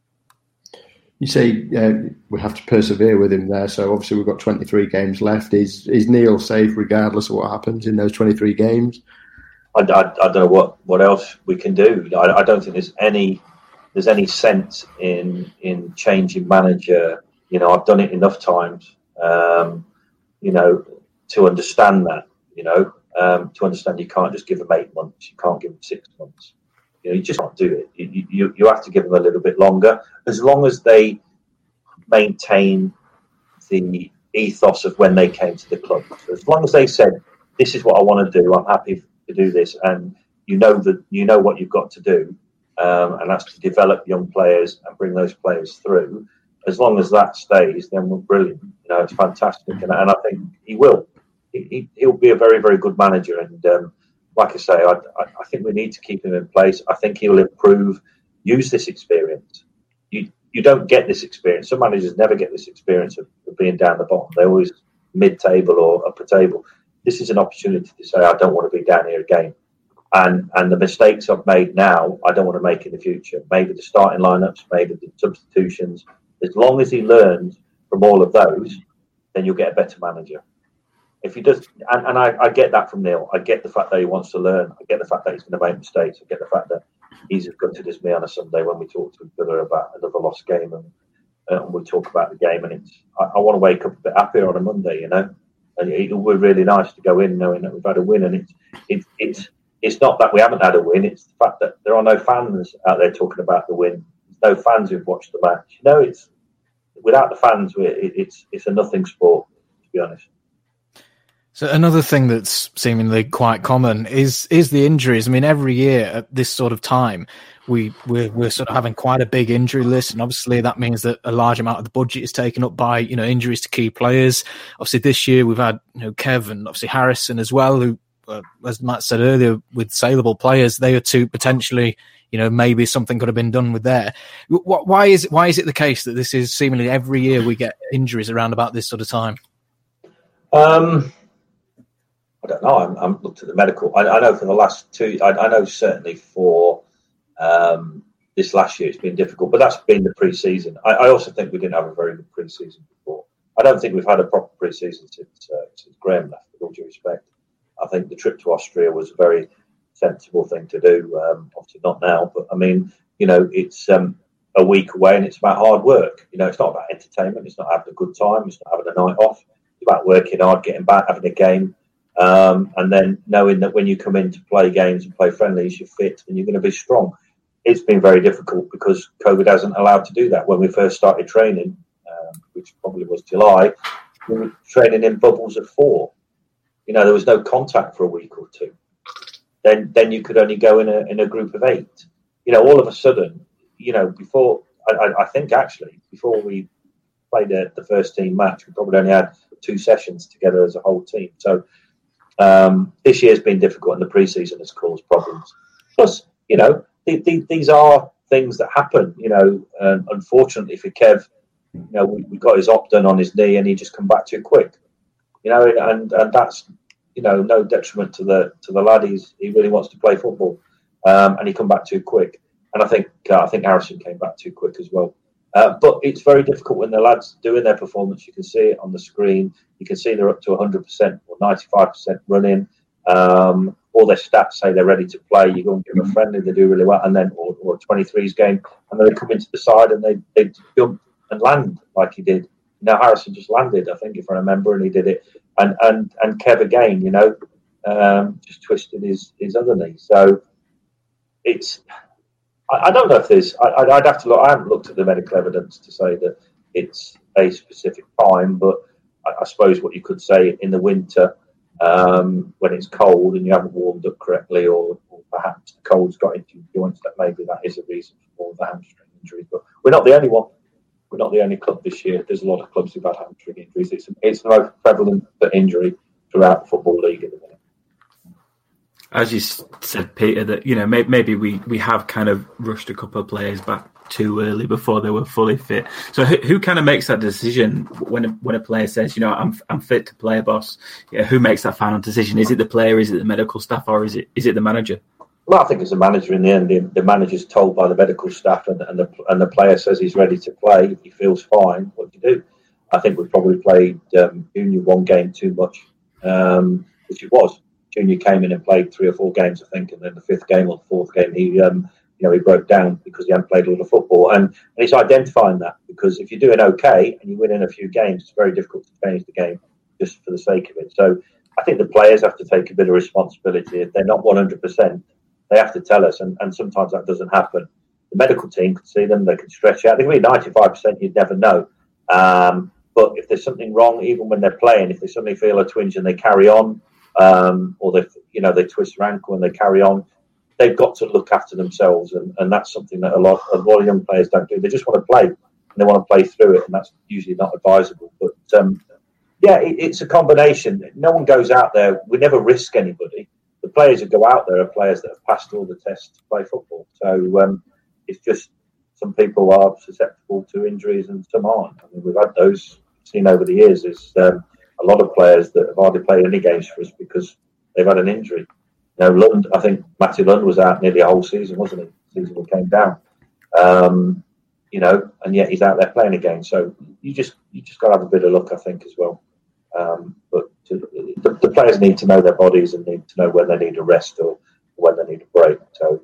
You say we have to persevere with him there. So obviously we've got 23 games left. Is Neil safe regardless of what happens in those 23 games? I don't know what else we can do. I don't think there's any sense in changing manager. I've done it enough times, to understand that. To understand you can't just give them 8 months. You can't give them 6 months. You just can't do it. You have to give them a little bit longer, as long as they maintain the ethos of when they came to the club. So as long as they said, "This is what I want to do. I'm happy to do this," and you know what you've got to do, and that's to develop young players and bring those players through. As long as that stays, then we're brilliant. It's fantastic, and I think he will. He'll be a very, very good manager, and like I say, I think we need to keep him in place. I think he'll improve. Use this experience. You don't get this experience. Some managers never get this experience of being down the bottom. They're always mid-table or upper table. This is an opportunity to say, I don't want to be down here again. And the mistakes I've made now, I don't want to make in the future. Maybe the starting lineups, maybe the substitutions. As long as he learns from all of those, then you'll get a better manager. If he does, and I get that from Neil. I get the fact that he wants to learn. I get the fact that he's going to make mistakes. I get the fact that he's as gutted as me on a Sunday when we talk to each other about another lost game, and we talk about the game. And I want to wake up a bit happier on a Monday, And it would be really nice to go in knowing that we've had a win. And it's not that we haven't had a win. It's the fact that there are no fans out there talking about the win. There's no fans who've watched the match. It's without the fans, it's a nothing sport, to be honest. So another thing that's seemingly quite common is the injuries. I mean, every year at this sort of time, we're sort of having quite a big injury list, and obviously that means that a large amount of the budget is taken up by injuries to key players. Obviously, this year we've had Kev and obviously Harrison as well, who, as Matt said earlier, with saleable players, they are two potentially. Maybe something could have been done with there. Why is it the case that this is seemingly every year we get injuries around about this sort of time? I don't know. I'm looked at the medical. I know for the last two. I know certainly for this last year it's been difficult, but that's been the pre-season. I also think we didn't have a very good pre-season before. I don't think we've had a proper pre-season since Graham left. With all due respect, I think the trip to Austria was a very sensible thing to do. Obviously not now, but I mean, it's a week away, and it's about hard work. It's not about entertainment. It's not having a good time. It's not having a night off. It's about working hard, getting back, having a game. And then knowing that when you come in to play games and play friendlies, you're fit and you're going to be strong. It's been very difficult because COVID hasn't allowed to do that. When we first started training, which probably was July, we were training in bubbles of 4. There was no contact for a week or two. Then you could only go in a group of 8. All of a sudden, before I think actually before we played the first team match, we probably only had 2 sessions together as a whole team. So. This year's been difficult, and the pre-season has caused problems. Plus, these are things that happen. Unfortunately for Kev, we got his op done on his knee, and he just come back too quick. And that's no detriment to the lad. He really wants to play football, and he come back too quick. And I think Harrison came back too quick as well. But it's very difficult when the lads doing their performance. You can see it on the screen. You can see they're up to 100% or 95% running. All their stats say they're ready to play. You go and give them a friendly, they do really well, and then or a 23s game, and then they come into the side and they jump and land like he did. Harrison just landed, I think, if I remember, and he did it. And Kev again, just twisted his other knee. So it's. I don't know if there's. I'd have to look. I haven't looked at the medical evidence to say that it's a specific time, but I suppose what you could say in the winter, when it's cold and you haven't warmed up correctly, or perhaps the cold's got into your joints, that maybe that is a reason for the hamstring injuries. But we're not the only one. We're not the only club this year. There's a lot of clubs who've had hamstring injuries. It's the most prevalent injury throughout the Football League at the minute. As you said, Peter, that maybe we have kind of rushed a couple of players back too early before they were fully fit. So who kind of makes that decision when a player says, I'm fit to play, boss? Who makes that final decision? Is it the player? Is it the medical staff? Or is it the manager? Well, I think it's the manager in the end. The manager's told by the medical staff, and the player says he's ready to play. He feels fine. What do you do? I think we probably played Junior one game too much, which it was. Junior came in and played 3 or 4 games, I think, and then the 5th game or the 4th game, he broke down because he hadn't played a lot of football. And he's identifying that, because if you're doing okay and you win in a few games, it's very difficult to change the game just for the sake of it. So I think the players have to take a bit of responsibility. If they're not 100%, they have to tell us, and sometimes that doesn't happen. The medical team can see them, they can stretch out. They can be 95%, you'd never know. But if there's something wrong, even when they're playing, if they suddenly feel a twinge and they carry on, or they twist their ankle and they carry on, they've got to look after themselves, and that's something that a lot of young players don't do. They just want to play, and they want to play through it, and that's usually not advisable. But it's a combination. No one goes out there. We never risk anybody. The players who go out there are players that have passed all the tests to play football. So it's just some people are susceptible to injuries and some aren't. I mean, we've had those seen over the years. There's a lot of players that have hardly played any games for us because they've had an injury. Lund, I think Matty Lund was out nearly a whole season, wasn't he? The season we came down. And yet he's out there playing again. So you just got to have a bit of luck, I think, as well. But the players need to know their bodies and need to know when they need a rest or when they need a break. So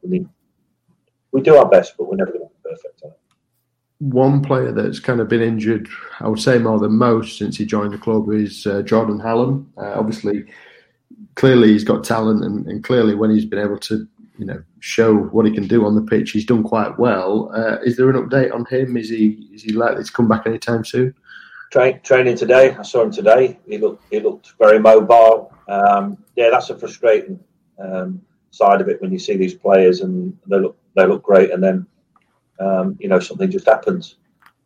we do our best, but we're never going to be perfect on it. One player that's kind of been injured, I would say more than most since he joined the club, is Jordan Hallam. Obviously, clearly he's got talent, and clearly when he's been able to show what he can do on the pitch, he's done quite well. Is there an update on him? Is he likely to come back anytime soon? Training today. I saw him today. He looked very mobile. That's a frustrating side of it when you see these players and they look great, and then something just happens.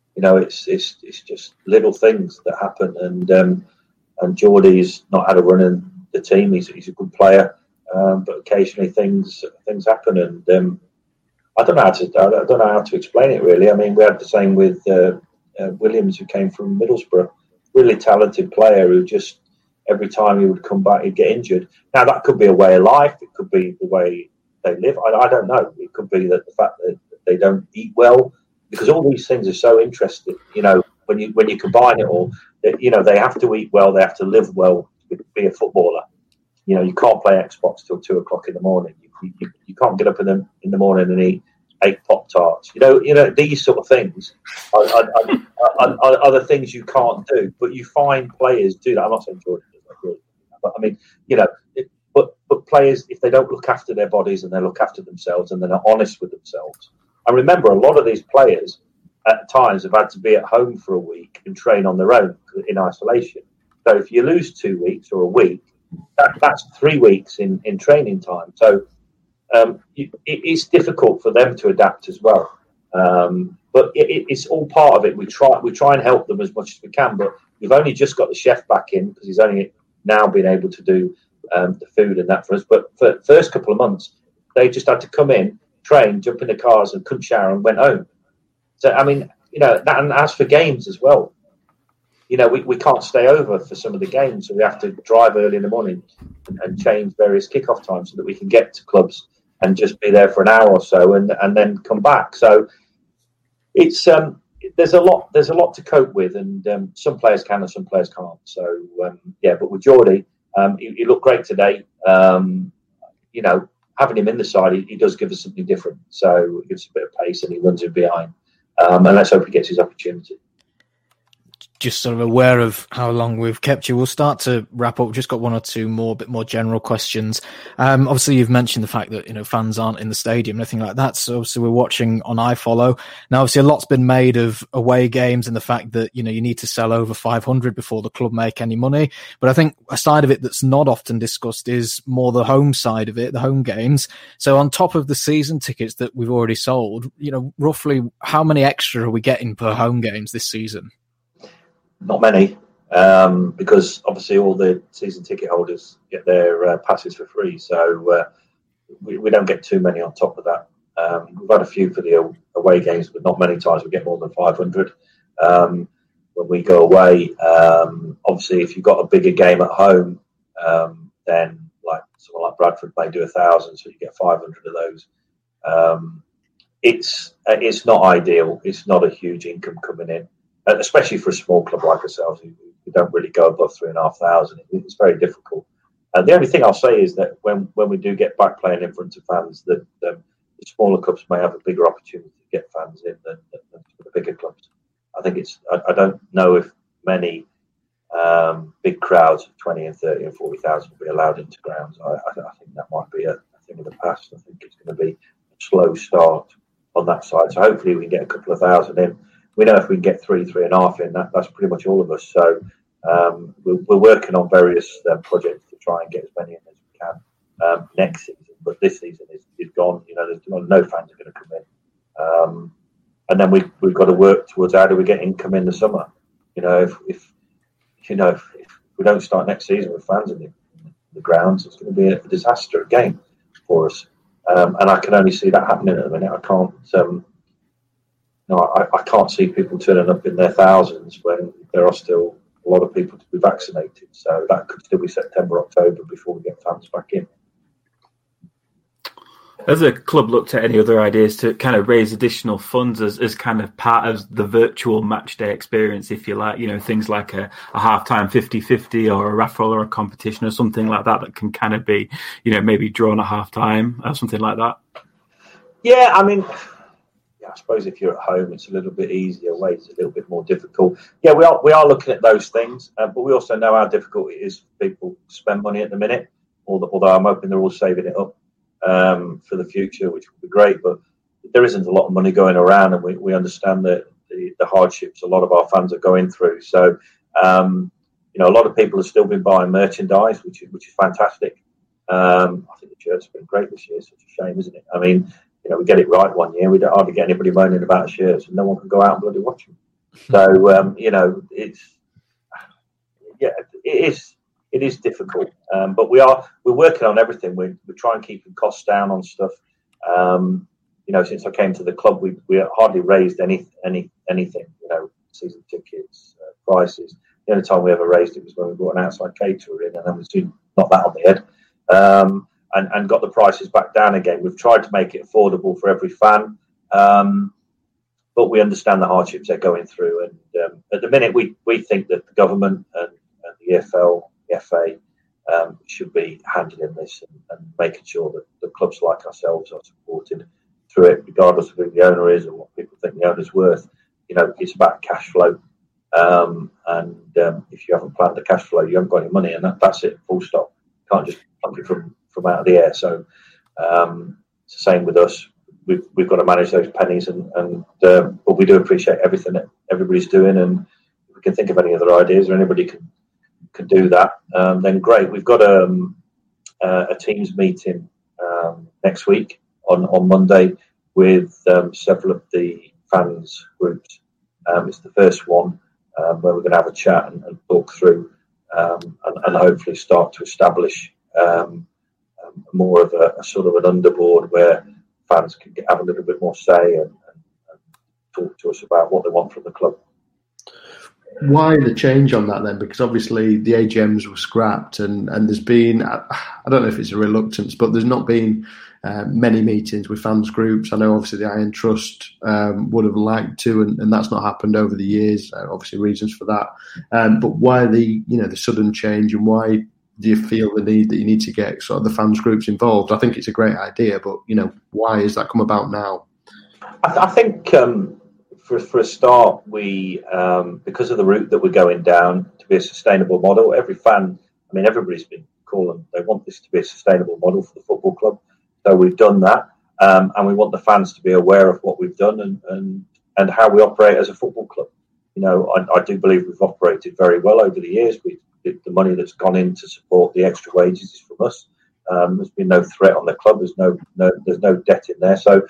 It's just little things that happen, and Geordie's not had a run in the team. He's a good player, but occasionally things happen, and I don't know how to explain it really. I mean, we had the same with Williams, who came from Middlesbrough, really talented player who just every time he would come back he'd get injured. Now that could be a way of life, it could be the way they live. I don't know. It could be that the fact that they don't eat well, because all these things are so interesting. When you combine it all, they have to eat well, they have to live well to be a footballer. You can't play Xbox till 2:00 in the morning. You can't get up in the morning and eat 8 Pop-Tarts. These sort of things are the things you can't do. But you find players do that. I'm not saying Jordan does, but I mean, but players, if they don't look after their bodies and they look after themselves and they're not honest with themselves. And remember, a lot of these players at times have had to be at home for a week and train on their own in isolation. So if you lose 2 weeks or a week, that's 3 weeks in training time. So it's difficult for them to adapt as well. But it's all part of it. We try and help them as much as we can, but we've only just got the chef back in because he's only now been able to do the food and that for us. But for the first couple of months, they just had to come in, train, jump in the cars and couldn't shower and went home. So, I mean, that, and as for games as well, we can't stay over for some of the games, so we have to drive early in the morning and change various kickoff times so that we can get to clubs and just be there for an hour or so and then come back. So it's there's a lot to cope with, and some players can and some players can't. So but with Geordie, he looked great today. Having him in the side, he does give us something different. So it gives a bit of pace and he runs in behind. And let's hope he gets his opportunity. Just sort of aware of how long we've kept you. We'll start to wrap up. We've just got one or two more, bit more general questions. Obviously, you've mentioned the fact that, fans aren't in the stadium, nothing like that. So obviously we're watching on iFollow. Now, obviously a lot's been made of away games and the fact that, you need to sell over 500 before the club make any money. But I think a side of it that's not often discussed is more the home side of it, the home games. So on top of the season tickets that we've already sold, roughly how many extra are we getting per home games this season? Not many. because obviously all the season ticket holders get their passes for free. So we don't get too many on top of that. We've had a few for the away games, but not many times we get more than 500 when we go away. Obviously, if you've got a bigger game at home, then like someone like Bradford may do 1,000, so you get 500 of those. It's not ideal. It's not a huge income coming in, especially for a small club like ourselves. We don't really go above 3,500. It's very difficult. The only thing I'll say is that when we do get back playing in front of fans, that the smaller clubs may have a bigger opportunity to get fans in than the bigger clubs. I think I don't know if many big crowds of 20 and 30 and 40,000 will be allowed into grounds. I think that might be a thing of the past. I think it's going to be a slow start on that side. So hopefully we can get a couple of thousand in. We know if we can get 3.5 in, that's pretty much all of us. So we're working on various projects to try and get as many in as we can next season. But this season is gone. There's no fans are going to come in. And then we've got to work towards how do we get income in the summer. If we don't start next season with fans in the grounds, it's going to be a disaster again for us. And I can only see that happening at the minute. I can't. I can't see people turning up in their thousands when there are still a lot of people to be vaccinated. So that could still be September, October before we get fans back in. Has the club looked at any other ideas to kind of raise additional funds as kind of part of the virtual match day experience, if you like? Things like a half-time 50-50 or a raffle or a competition or something like that can kind of be, maybe drawn at half-time or something like that? Yeah, I suppose if you're at home, it's a little bit easier. Away, it's a little bit more difficult. Yeah, we are looking at those things, but we also know how difficult it is for people to spend money at the minute, although I'm hoping they're all saving it up for the future, which would be great. But there isn't a lot of money going around, and we understand that the hardships a lot of our fans are going through. So, a lot of people have still been buying merchandise, which is fantastic. I think the shirts have been great this year. It's such a shame, isn't it? We get it right one year. We don't hardly get anybody moaning about shirts, and no one can go out and bloody watch them. So, it is difficult, but we're working on everything. We're trying keeping costs down on stuff. Since I came to the club, we hardly raised anything. Season tickets, prices. The only time we ever raised it was when we brought an outside caterer in, and then we soon knocked that on the head. And got the prices back down again. We've tried to make it affordable for every fan, but we understand the hardships they're going through. And at the minute, we think that the government and the EFL, the FA, should be handling this and making sure that the clubs like ourselves are supported through it, regardless of who the owner is or what people think the owner's worth. It's about cash flow. And if you haven't planned the cash flow, you haven't got any money, and that's it, full stop. You can't just plug it from out of the air. So it's the same with us. We've got to manage those pennies, but we do appreciate everything that everybody's doing, and if we can think of any other ideas or anybody can do that, then great. We've got a teams meeting next week on Monday with several of the fans groups. It's the first one where we're going to have a chat and talk through and hopefully start to establish more of a sort of an underboard where fans can have a little bit more say and talk to us about what they want from the club. Why the change on that then? Because obviously the AGMs were scrapped and there's been, I don't know if it's a reluctance, but there's not been many meetings with fans groups. I know obviously the Iron Trust would have liked to, and that's not happened over the years. Obviously reasons for that. But why the sudden change, and why do you feel the need that you need to get sort of the fans groups involved? I think it's a great idea, but why has that come about now? I think for a start, we because of the route that we're going down to be a sustainable model. Every fan, everybody's been calling. They want this to be a sustainable model for the football club. So we've done that, and we want the fans to be aware of what we've done and how we operate as a football club. I do believe we've operated very well over the years. The money that's gone in to support the extra wages is from us. There's been no threat on the club. There's no debt in there. So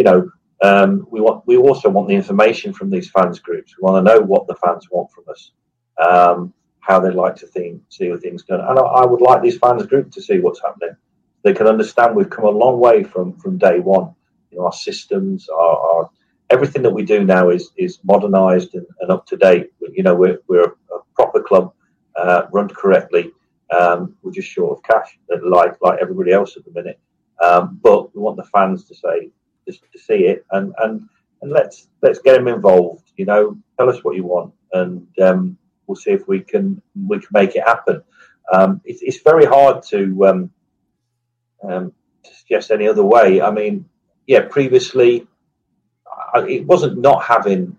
we also want the information from these fans groups. We want to know what the fans want from us. how they'd like to see things done. And I would like these fans group to see what's happening. They can understand we've come a long way from day one. Our systems, our everything that we do now is modernised and up to date. We're a proper club, run correctly. We're just short of cash, like everybody else at the minute. But we want the fans to see it, and let's get them involved. Tell us what you want, and we'll see if we can make it happen. It's very hard to suggest any other way. I mean, previously it wasn't not having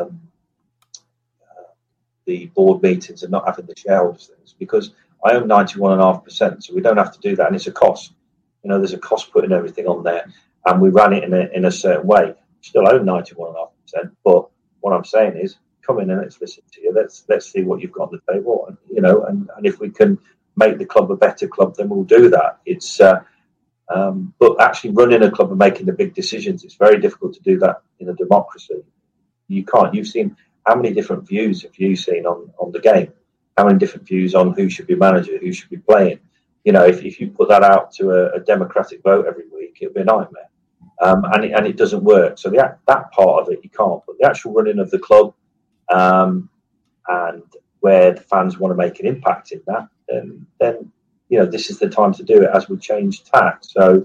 the board meetings and not having the shareholders things, because I own 91.5%, so we don't have to do that, and it's a cost. There's a cost putting everything on there, and we ran it in a certain way. Still own 91.5%, but what I'm saying is, come in and let's listen to you. Let's see what you've got on the table, and if we can make the club a better club, then we'll do that. It's but actually running a club and making the big decisions, it's very difficult to do that in a democracy. You can't. You've seen how many different views have you seen on the game? How many different views on who should be manager, who should be playing? If you put that out to a democratic vote every week, it'll be a nightmare. And it doesn't work. So that part of it you can't. But the actual running of the club, and where the fans want to make an impact in that, then this is the time to do it as we change tack. So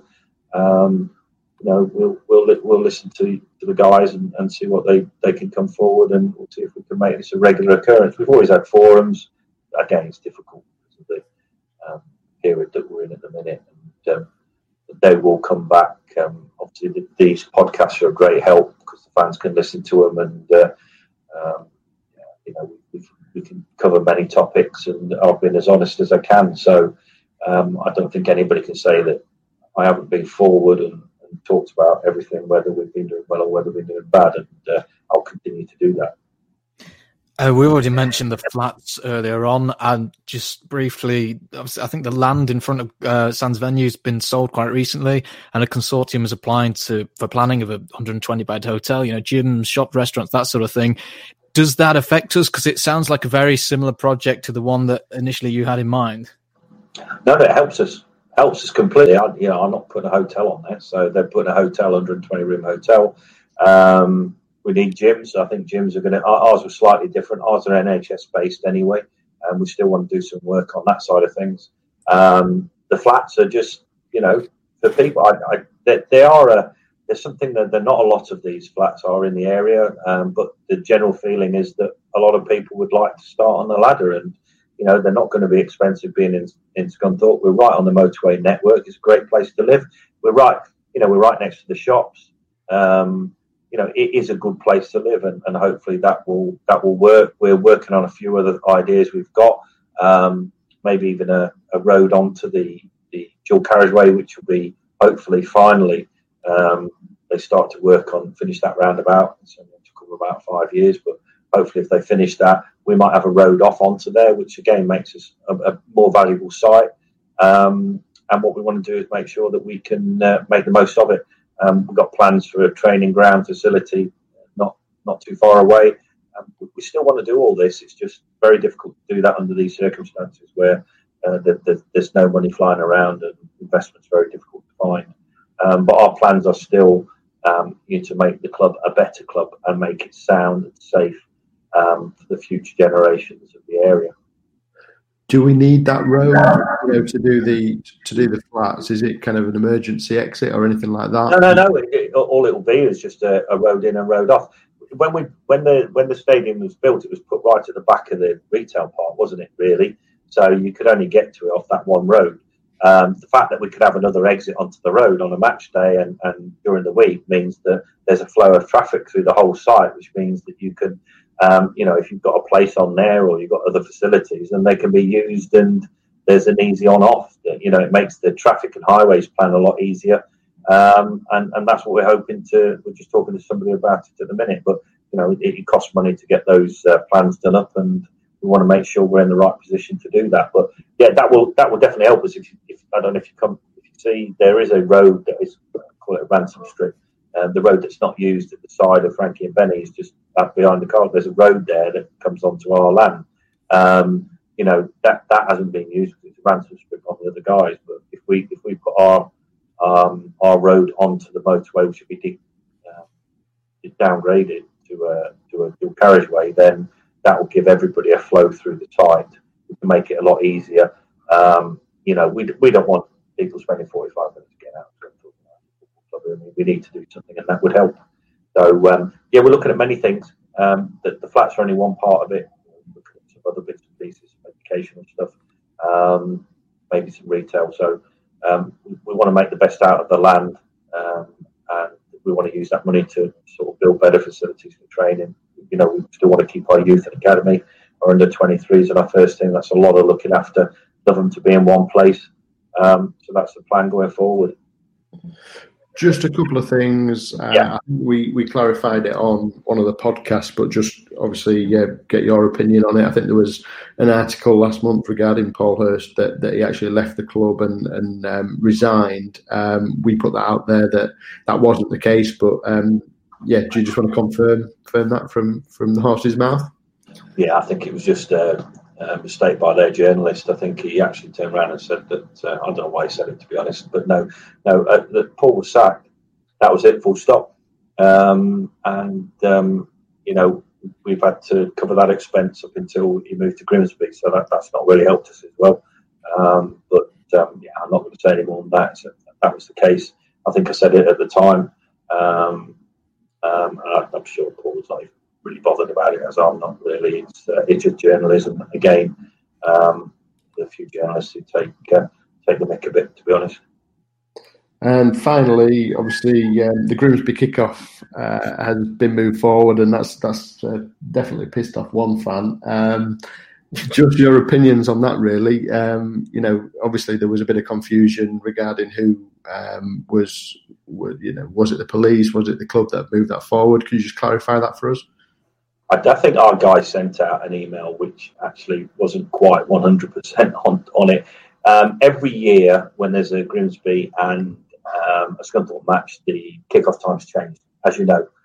we'll listen to the guys and see what they can come forward, and we'll see if we can make this a regular occurrence. We've always had forums. Again, it's difficult because of the period that we're in at the minute, and they will come back. Obviously, these podcasts are a great help because the fans can listen to them, and we can cover many topics, and I've been as honest as I can. So I don't think anybody can say that I haven't been forward and talked about everything, whether we've been doing well or whether we're doing bad, and I'll continue to do that. We already mentioned the flats earlier on, and just briefly, I think the land in front of Sands Venue has been sold quite recently, and a consortium is applying for planning of a 120-bed hotel, gyms, shop, restaurants, that sort of thing. Does that affect us? Because it sounds like a very similar project to the one that initially you had in mind. No, it helps us. Helps us completely. I'm not putting a hotel on there, so they're putting a hotel, 120-room hotel. We need gyms. I think gyms are going to. Ours was slightly different. Ours are NHS based anyway, and we still want to do some work on that side of things. The flats are just, for people. They are. There's something that not a lot of these flats are in the area, but the general feeling is that a lot of people would like to start on the ladder, and they're not going to be expensive. Being in Scunthorpe, we're right on the motorway network. It's a great place to live. We're right next to the shops. It is a good place to live, and hopefully that will work. We're working on a few other ideas we've got, maybe even a road onto the dual carriageway, which will be hopefully finally they start to finish that roundabout. It's only took them about 5 years, but hopefully if they finish that, we might have a road off onto there, which again makes us a more valuable site. And what we want to do is make sure that we can make the most of it. We've got plans for a training ground facility not too far away. We still want to do all this. It's just very difficult to do that under these circumstances where there's no money flying around and investment's very difficult to find. But our plans are still to make the club a better club and make it sound and safe for the future generations of the area. Do we need that road, to do the flats? Is it kind of an emergency exit or anything like that? No. All it will be is just a road in and road off. When the stadium was built, it was put right at the back of the retail park, wasn't it? Really, so you could only get to it off that one road. The fact that we could have another exit onto the road on a match day and during the week means that there's a flow of traffic through the whole site, which means that you can. If you've got a place on there or you've got other facilities, then they can be used and there's an easy on-off. It makes the traffic and highways plan a lot easier. And that's what we're hoping to. We're just talking to somebody about it at the minute, but it costs money to get those plans done up, and we want to make sure we're in the right position to do that. But yeah, that will definitely help us. If I don't know if you see, there is a road that is, call it Ransom Street. The road that's not used at the side of Frankie and Benny is just up behind the car. There's a road there that comes onto our land. that hasn't been used because it's a ransom strip on the other guys. But if we put our road onto the motorway, which should be downgraded to a dual carriageway, then that will give everybody a flow through the site. We can make it a lot easier. We don't want people spending 45 minutes getting out. We need to do something, and that would help. So we're looking at many things. The flats are only one part of it. We're looking at some other bits and pieces, educational stuff, maybe some retail. So we want to make the best out of the land, and we want to use that money to sort of build better facilities for training. We still want to keep our youth and academy, our under 23s and our first team. That's a lot of looking after. Love them to be in one place. So that's the plan going forward. Just a couple of things. I think we clarified it on one of the podcasts, but just obviously get your opinion on it. I think there was an article last month regarding Paul Hurst that he actually left the club and resigned. We put that out there that wasn't the case, but do you just want to confirm that from the horse's mouth? Yeah, I think it was just a mistake by their journalist. I think he actually turned around and said that, I don't know why he said it, to be honest, but no, that Paul was sacked. That was it, full stop. We've had to cover that expense up until he moved to Grimsby, so that's not really helped us as well. I'm not going to say any more than that. So that was the case. I think I said it at the time. And I'm sure Paul was not even really bothered about it, as I'm not really. It's just journalism. Again, a few journalists who take the mick a bit, to be honest. And finally, obviously, the Grimsby kickoff has been moved forward, and that's definitely pissed off one fan. Just your opinions on that, really. Obviously there was a bit of confusion regarding who was it the police, was it the club that moved that forward? Could you just clarify that for us? I think our guy sent out an email which actually wasn't quite 100% on it. Every year when there's a Grimsby and a Scunthorpe match, the kickoff times changed, as you know,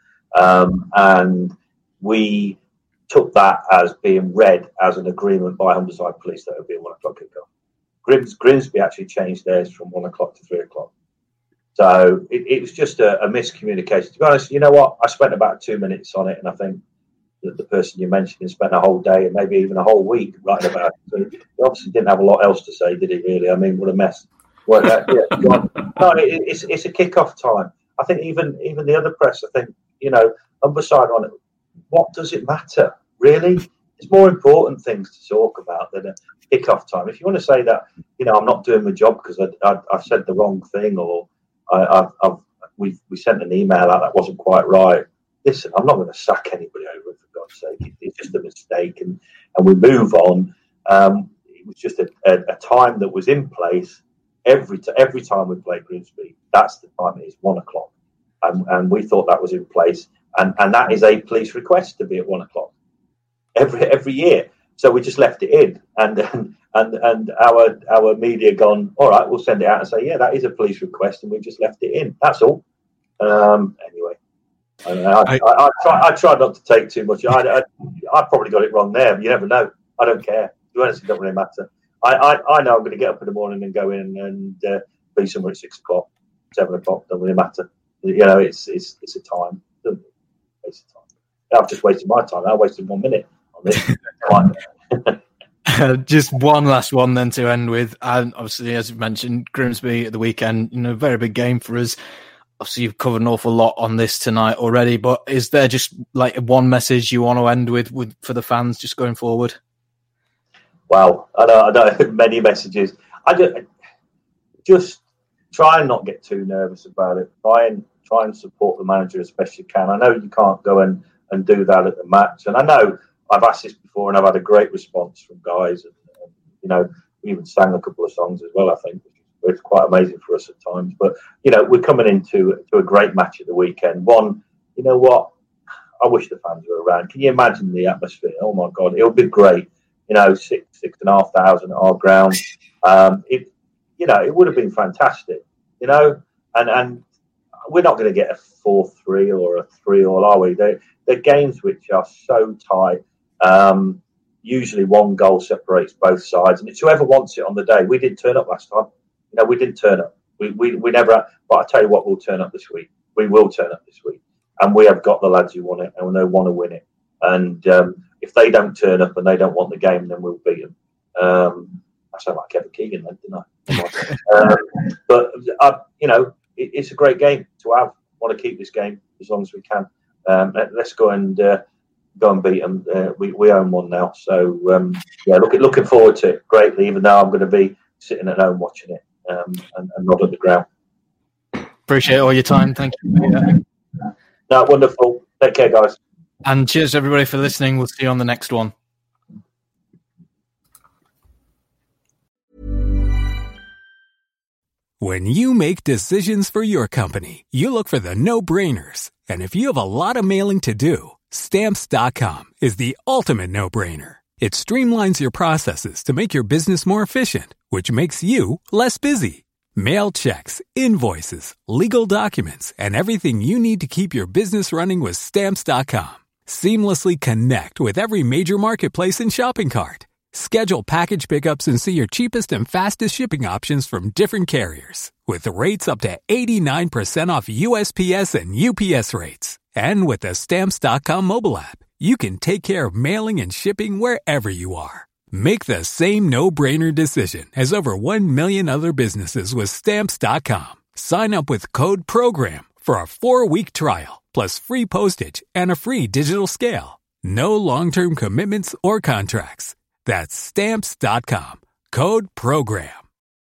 and we took that as being read as an agreement by Humberside Police that it would be a 1 o'clock kickoff. Grimsby actually changed theirs from 1 o'clock to 3 o'clock. So it was just a miscommunication. To be honest, you know what? I spent about 2 minutes on it, and I think that the person you mentioned spent a whole day and maybe even a whole week writing about it. So he obviously didn't have a lot else to say, did he, really? I mean, what a mess. No, it's a kick-off time. I think even the other press, I think, Humberside on it, what does it matter, really? There's more important things to talk about than a kick-off time. If you want to say that, I'm not doing my job because I've said the wrong thing, or we sent an email out that wasn't quite right. Listen, I'm not going to sack anybody over, for God's sake. It's just a mistake, and we move on. It was just a time that was in place. Every time we play Grimsby, that's the time. It is 1 o'clock, and we thought that was in place, and that is a police request to be at 1 o'clock every year. So we just left it in, and our media gone, all right, we'll send it out and say, yeah, that is a police request, and we just left it in. That's all. Anyway. I try not to take too much. I probably got it wrong there, but you never know. I don't care. To be honest, it doesn't really matter. I know I'm going to get up in the morning and go in and be somewhere at 6 o'clock, 7 o'clock. Doesn't really matter. It's a time. Doesn't waste of time. I've just wasted my time. I wasted 1 minute on this. Just one last one then to end with. And obviously, as you mentioned, Grimsby at the weekend, very big game for us. Obviously, you've covered an awful lot on this tonight already, but is there just like one message you want to end with for the fans just going forward? Well, I know many messages. Just try and not get too nervous about it. Try and support the manager as best you can. I know you can't go and do that at the match, and I know I've asked this before, and I've had a great response from guys. And we even sang a couple of songs as well, I think. It's quite amazing for us at times. But, we're coming into a great match at the weekend. One, you know what? I wish the fans were around. Can you imagine the atmosphere? Oh, my God. It'll be great. 6,500 at our ground. It would have been fantastic, and we're not going to get a 4-3 or a 3-3, are we? They're games which are so tight. usually one goal separates both sides, and it's whoever wants it on the day. We didn't turn up last time. We didn't turn up. We never. But I tell you what, we'll turn up this week. We will turn up this week, and we have got the lads who want it, and they want to win it. And if they don't turn up and they don't want the game, then we'll beat them. I sound like Kevin Keegan then, didn't I? But it's a great game to have. Want to keep this game as long as we can. Let's go and beat them. We own one now, so looking forward to it greatly. Even though I'm going to be sitting at home watching it and not at the ground. Appreciate all your time. Thank you. No, wonderful. Take care, guys. And cheers everybody for listening. We'll see you on the next one. When you make decisions for your company, you look for the no-brainers. And if you have a lot of mailing to do, Stamps.com is the ultimate no-brainer. It streamlines your processes to make your business more efficient, which makes you less busy. Mail checks, invoices, legal documents, and everything you need to keep your business running with Stamps.com. Seamlessly connect with every major marketplace and shopping cart. Schedule package pickups and see your cheapest and fastest shipping options from different carriers. With rates up to 89% off USPS and UPS rates. And with the Stamps.com mobile app, you can take care of mailing and shipping wherever you are. Make the same no-brainer decision as over 1 million other businesses with Stamps.com. Sign up with code PROGRAM for a 4-week trial, plus free postage and a free digital scale. No long-term commitments or contracts. That's Stamps.com. Code PROGRAM.